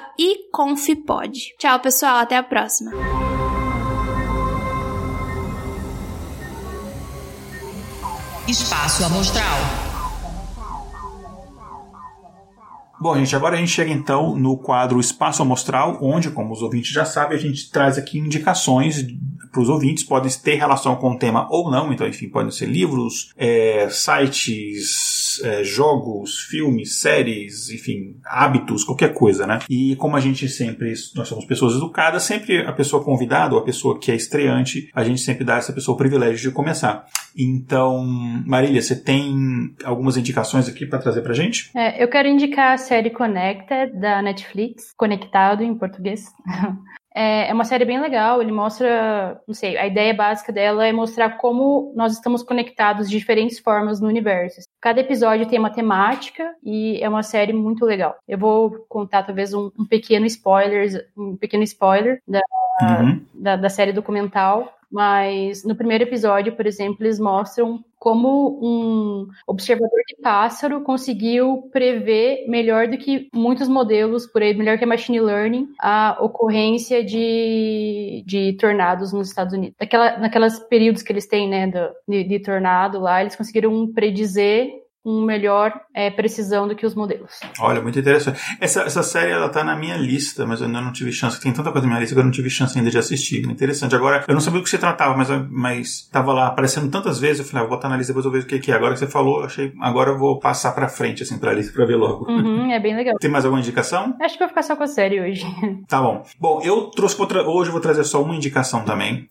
@iconfpod. Tchau, pessoal, até a próxima. Espaço Amostral. Bom, gente, agora a gente chega então no quadro Espaço Amostral, onde, como os ouvintes já sabem, a gente traz aqui indicações para os ouvintes, podem ter relação com o tema ou não, então, enfim, podem ser livros, sites, jogos, filmes, séries, enfim, hábitos, qualquer coisa, né? E como a gente sempre, nós somos pessoas educadas, sempre a pessoa convidada ou a pessoa que é estreante, a gente sempre dá a essa pessoa o privilégio de começar. Então, Marília, você tem algumas indicações aqui para trazer pra gente? Eu quero indicar a série Connected, da Netflix, Conectado em português. É uma série bem legal, ele mostra, não sei, a ideia básica dela é mostrar como nós estamos conectados de diferentes formas no universo. Cada episódio tem uma temática e é uma série muito legal. Eu vou contar talvez um pequeno spoiler da série documental, mas no primeiro episódio, por exemplo, eles mostram como um observador de pássaro conseguiu prever melhor do que muitos modelos por aí, melhor que a machine learning, a ocorrência de tornados nos Estados Unidos. Naquelas períodos que eles têm, né, de tornado lá, eles conseguiram predizer com melhor precisão do que os modelos. Olha, muito interessante. Essa série, ela tá na minha lista, mas eu ainda não tive chance. Tem tanta coisa na minha lista que eu não tive chance ainda de assistir. Interessante. Agora, eu não sabia do que se tratava, mas tava lá aparecendo tantas vezes, eu falei, vou botar na lista, depois eu vejo o que é. Agora que você falou, eu achei, agora eu vou passar pra frente, assim, pra lista, pra ver logo. É bem legal. Tem mais alguma indicação? Acho que vou ficar só com a série hoje. Tá bom. Bom, eu trouxe hoje eu vou trazer só uma indicação também,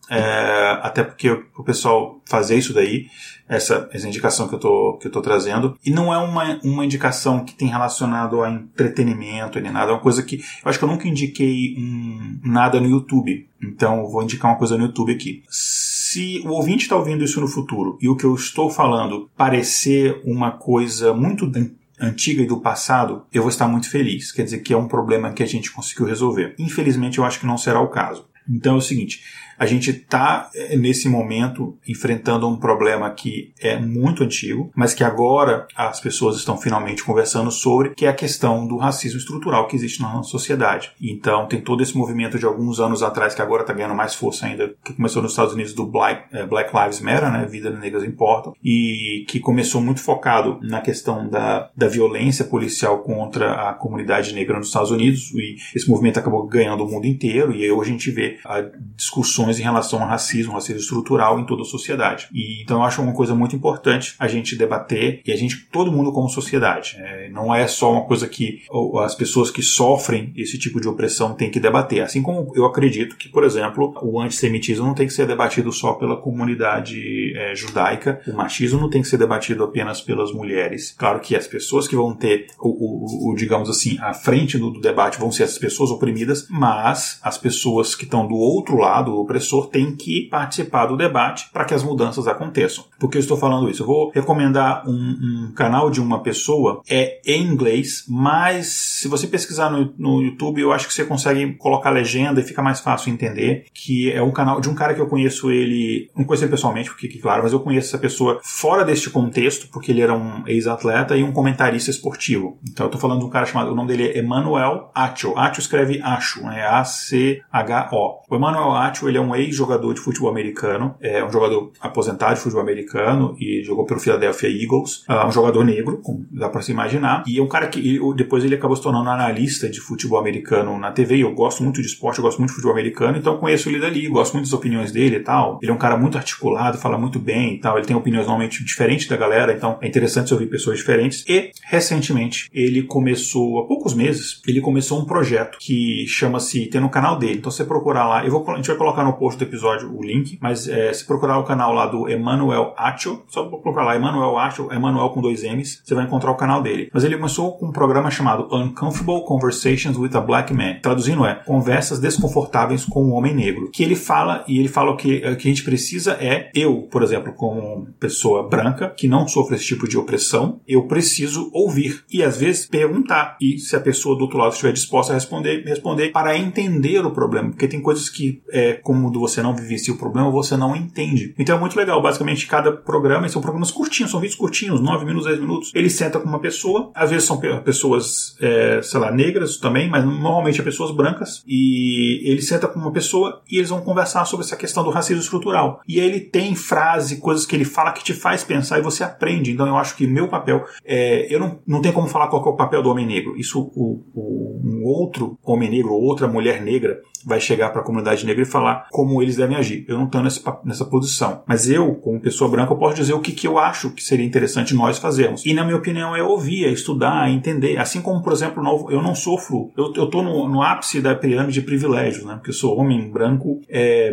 até porque o pessoal fazer isso daí, essa indicação que eu tô trazendo, e não é uma indicação que tem relacionado a entretenimento nem nada, é uma coisa que eu acho que eu nunca indiquei nada no YouTube, então eu vou indicar uma coisa no YouTube aqui. Se o ouvinte está ouvindo isso no futuro e o que eu estou falando parecer uma coisa muito antiga e do passado, eu vou estar muito feliz. Quer dizer que é um problema que a gente conseguiu resolver. Infelizmente, eu acho que não será o caso. Então é o seguinte, a gente está, nesse momento, enfrentando um problema que é muito antigo, mas que agora as pessoas estão finalmente conversando sobre, que é a questão do racismo estrutural que existe na nossa sociedade. Então, tem todo esse movimento de alguns anos atrás, que agora está ganhando mais força ainda, que começou nos Estados Unidos, do Black Lives Matter, né? Vidas negras importam, e que começou muito focado na questão da violência policial contra a comunidade negra nos Estados Unidos, e esse movimento acabou ganhando o mundo inteiro, e aí hoje a gente vê discussões em relação ao racismo estrutural em toda a sociedade. E, então eu acho uma coisa muito importante a gente debater, e todo mundo como sociedade. Não é só uma coisa que as pessoas que sofrem esse tipo de opressão têm que debater. Assim como eu acredito que, por exemplo, o antissemitismo não tem que ser debatido só pela comunidade judaica, o machismo não tem que ser debatido apenas pelas mulheres. Claro que as pessoas que vão ter, digamos assim, à frente do debate vão ser as pessoas oprimidas, mas as pessoas que estão do outro lado, o opressor, tem que participar do debate para que as mudanças aconteçam. Por que eu estou falando isso? Eu vou recomendar um canal de uma pessoa, em inglês, mas se você pesquisar no YouTube, eu acho que você consegue colocar legenda e fica mais fácil entender, que é um canal de um cara que eu conheço ele, não conheço ele pessoalmente, porque claro, mas eu conheço essa pessoa fora deste contexto, porque ele era um ex-atleta e um comentarista esportivo. Então eu estou falando de um cara chamado, o nome dele é Emmanuel Acho. Acho escreve Acho, A-C-H-O. O Emmanuel Acho, ele é um ex-jogador de futebol americano, é um jogador aposentado de futebol americano e jogou pelo Philadelphia Eagles, um jogador negro, como dá pra se imaginar, e é um cara que depois ele acabou se tornando analista de futebol americano na TV, e eu gosto muito de esporte, eu gosto muito de futebol americano, então eu conheço ele dali, gosto muito das opiniões dele e tal. Ele é um cara muito articulado, fala muito bem e tal, ele tem opiniões normalmente diferentes da galera, então é interessante ouvir pessoas diferentes. E recentemente ele começou, há poucos meses, ele começou um projeto que chama-se, tem no canal dele, então você procurar lá, a gente vai colocar no post do episódio o link, mas se procurar o canal lá do Emmanuel Acho, só colocar lá Emmanuel Acho, Emmanuel com 2 M's, você vai encontrar o canal dele. Mas ele começou com um programa chamado Uncomfortable Conversations with a Black Man. Traduzindo Conversas Desconfortáveis com um Homem Negro. Que ele fala, e ele fala que a gente precisa eu, por exemplo, como pessoa branca, que não sofre esse tipo de opressão, eu preciso ouvir e às vezes perguntar. E se a pessoa do outro lado estiver disposta a responder para entender o problema. Porque tem coisas que, como você não vivencia o problema, você não entende. Então é muito legal. Basicamente, cada programa, são programas curtinhos, são vídeos curtinhos, 9 minutos, 10 minutos. Ele senta com uma pessoa, às vezes são pessoas, negras também, mas normalmente é pessoas brancas, e ele senta com uma pessoa e eles vão conversar sobre essa questão do racismo estrutural. E aí ele tem frase, coisas que ele fala que te faz pensar e você aprende. Então eu acho que meu papel, eu não tenho como falar qual é o papel do homem negro. Isso um outro homem negro ou outra mulher negra vai chegar para a comunidade negra e falar como eles devem agir. Eu não estou nessa posição. Mas eu, como pessoa branca, eu posso dizer o que eu acho que seria interessante nós fazermos. E, na minha opinião, é ouvir, é estudar, é entender. Assim como, por exemplo, eu não sofro... Eu estou no ápice da pirâmide de privilégios, né? Porque eu sou homem branco,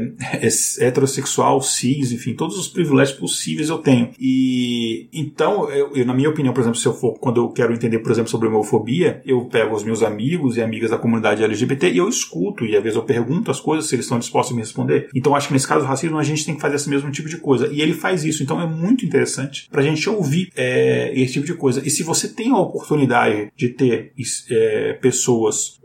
heterossexual, cis, enfim, todos os privilégios possíveis eu tenho. E, então, eu, na minha opinião, por exemplo, quando eu quero entender, por exemplo, sobre homofobia, eu pego os meus amigos e amigas da comunidade LGBT e eu escuto, e às vezes eu pergunto as coisas se eles estão dispostos a me responder. Então acho que nesse caso do racismo a gente tem que fazer esse mesmo tipo de coisa. E ele faz isso. Então é muito interessante pra gente ouvir esse tipo de coisa. E se você tem a oportunidade de ter pessoas,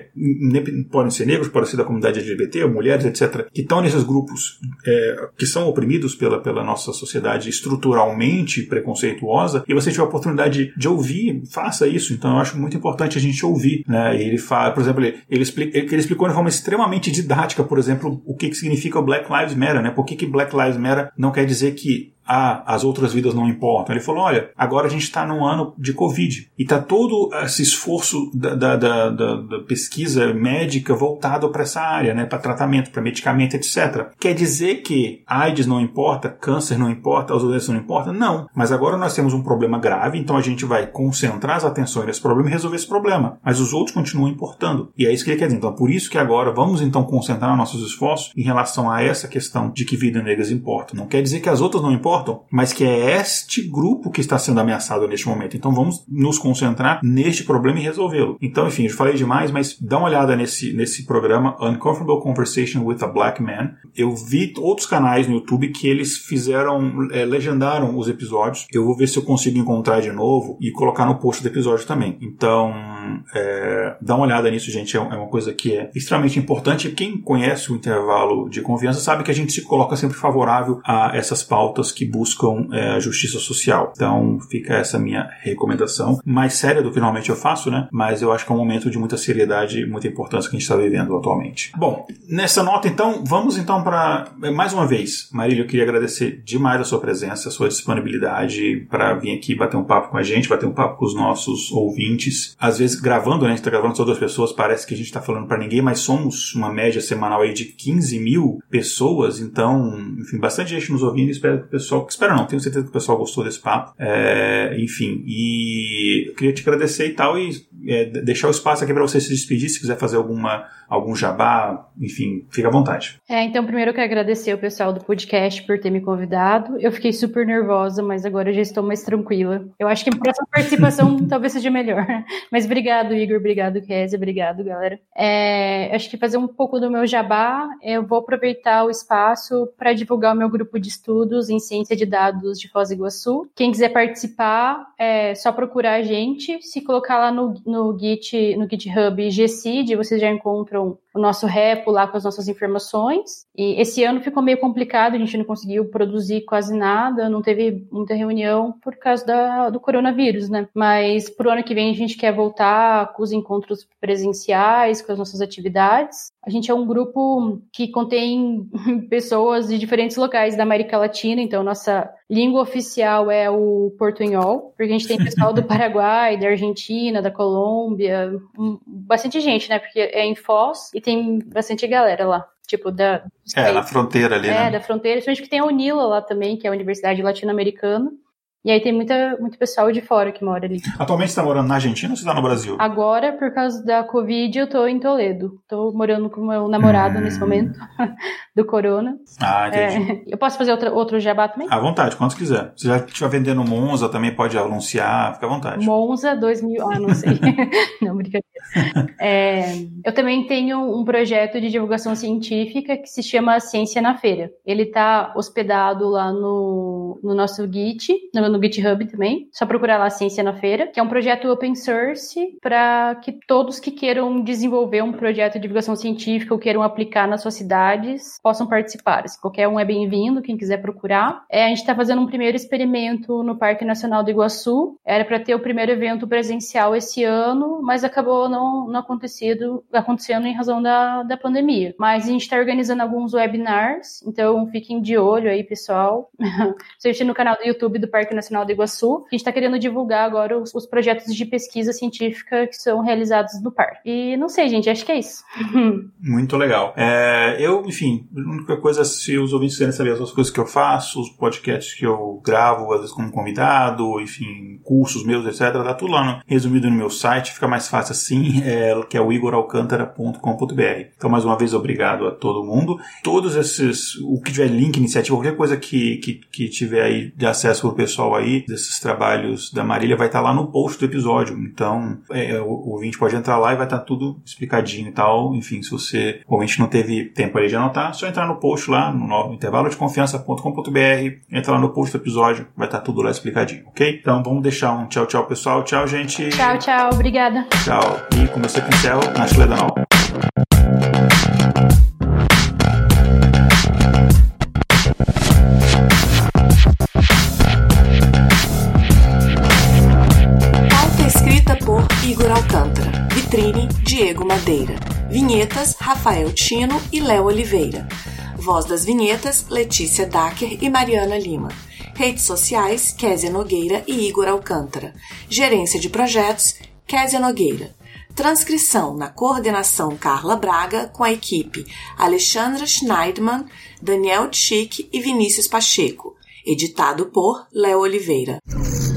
podem ser negros, podem ser da comunidade LGBT, mulheres, etc., que estão nesses grupos que são oprimidos pela nossa sociedade estruturalmente preconceituosa, e você tiver a oportunidade de ouvir, faça isso. Então eu acho muito importante a gente ouvir, né? Ele fala, por exemplo, ele explicou de forma extremamente didática, por exemplo, o que significa o Black Lives Matter, né? Por que Black Lives Matter não quer dizer que as outras vidas não importam. Ele falou, olha, agora a gente está num ano de Covid e está todo esse esforço da pesquisa médica voltado para essa área, né, para tratamento, para medicamento, etc. Quer dizer que AIDS não importa, câncer não importa, as doenças não importam? Não. Mas agora nós temos um problema grave, então a gente vai concentrar as atenções nesse problema e resolver esse problema. Mas os outros continuam importando. E é isso que ele quer dizer. Então, por isso que agora vamos então concentrar nossos esforços em relação a essa questão de que vidas negras importam. Não quer dizer que as outras não importam, mas que é este grupo que está sendo ameaçado neste momento. Então vamos nos concentrar neste problema e resolvê-lo. Então, enfim, eu falei demais, mas dá uma olhada nesse programa Uncomfortable Conversation with a Black Man. Eu vi outros canais no YouTube que eles legendaram os episódios. Eu vou ver se eu consigo encontrar de novo e colocar no post do episódio também. Então, dá uma olhada nisso, gente. É uma coisa que é extremamente importante. Quem conhece o intervalo de confiança sabe que a gente se coloca sempre favorável a essas pautas que buscam a justiça social. Então, fica essa minha recomendação. Mais séria do que normalmente eu faço, né? Mas eu acho que é um momento de muita seriedade e muita importância que a gente está vivendo atualmente. Bom, nessa nota, então, vamos então para... Mais uma vez, Marília, eu queria agradecer demais a sua presença, a sua disponibilidade para vir aqui bater um papo com a gente, bater um papo com os nossos ouvintes. Às vezes, gravando, né? A gente está gravando só 2 pessoas, parece que a gente está falando para ninguém, mas somos uma média semanal aí de 15 mil pessoas, então, enfim, bastante gente nos ouvindo. Espero que o pessoal... Espero não, tenho certeza que o pessoal gostou desse papo. Enfim, e eu queria te agradecer e tal, e deixar o espaço aqui para você se despedir, se quiser fazer algum jabá, enfim, fica à vontade. Então, primeiro eu quero agradecer o pessoal do podcast por ter me convidado. Eu fiquei super nervosa, mas agora eu já estou mais tranquila. Eu acho que a próxima participação talvez seja melhor. Mas obrigado, Igor, obrigado, Kézia, obrigado, galera. Acho que fazer um pouco do meu jabá, eu vou aproveitar o espaço para divulgar o meu grupo de estudos em ciência de dados de Foz do Iguaçu. Quem quiser participar, é só procurar a gente. Se colocar lá no GitHub GCID, vocês já encontram o nosso repo lá com as nossas informações. E esse ano ficou meio complicado, a gente não conseguiu produzir quase nada, não teve muita reunião por causa do coronavírus, né? Mas pro ano que vem a gente quer voltar com os encontros presenciais, com as nossas atividades. A gente é um grupo que contém pessoas de diferentes locais da América Latina, então nossa língua oficial é o portunhol, porque a gente tem pessoal do Paraguai, da Argentina, da Colômbia, bastante gente, né? Porque é em Foz e tem bastante galera lá. Tipo, na fronteira ali, né? Da fronteira. Principalmente que tem a UNILA lá também, que é a Universidade Latino-Americana. E aí tem muito pessoal de fora que mora ali. Atualmente você tá morando na Argentina ou você tá no Brasil? Agora, por causa da Covid, eu tô em Toledo. Tô morando com meu namorado nesse momento, do corona. Ah, entendi. Eu posso fazer outro jabá também? À vontade, quanto quiser. Se já estiver vendendo Monza, também pode anunciar, fica à vontade. Monza 2000, não sei. Não, brincadeira. Eu também tenho um projeto de divulgação científica que se chama Ciência na Feira. Ele tá hospedado lá no nosso Git, no GitHub também. Só procurar lá Ciência na Feira, que é um projeto open source para que todos que queiram desenvolver um projeto de divulgação científica ou queiram aplicar nas suas cidades possam participar. Qualquer um é bem-vindo, quem quiser procurar. A gente está fazendo um primeiro experimento no Parque Nacional do Iguaçu. Era para ter o primeiro evento presencial esse ano, mas acabou não acontecendo em razão da pandemia. Mas a gente está organizando alguns webinars, então fiquem de olho aí, pessoal. Seja no canal do YouTube do Parque Nacional do Iguaçu. A gente está querendo divulgar agora os projetos de pesquisa científica que são realizados no parque. E não sei, gente, acho que é isso. Muito legal. Enfim, a única coisa, se os ouvintes quiserem saber as coisas que eu faço, os podcasts que eu gravo, às vezes como convidado, enfim, cursos meus, etc., tá tudo lá resumido no meu site, fica mais fácil assim, que é o igoralcantara.com.br. Então, mais uma vez, obrigado a todo mundo. Todos esses, o que tiver link, iniciativa, qualquer coisa que tiver aí de acesso pro pessoal aí, desses trabalhos da Marília, vai estar lá no post do episódio. Então, o ouvinte pode entrar lá e vai estar tudo explicadinho e tal. Enfim, se você, o ouvinte não teve tempo aí de anotar, é só entrar no post lá, no intervalodeconfiança.com.br, entra lá no post do episódio, vai estar tudo lá explicadinho, ok? Então, vamos deixar um tchau, tchau, pessoal. Tchau, gente. Tchau, tchau. Obrigada. Tchau. E como eu sempre encerro, na Schledanol. Igor Alcântara. Vitrine, Diego Madeira. Vinhetas, Rafael Tino e Léo Oliveira. Voz das vinhetas, Letícia Dacker e Mariana Lima. Redes sociais, Kézia Nogueira e Igor Alcântara. Gerência de projetos, Kézia Nogueira. Transcrição na coordenação Carla Braga, com a equipe Alexandra Schneidman, Daniel Tchick e Vinícius Pacheco. Editado por Léo Oliveira.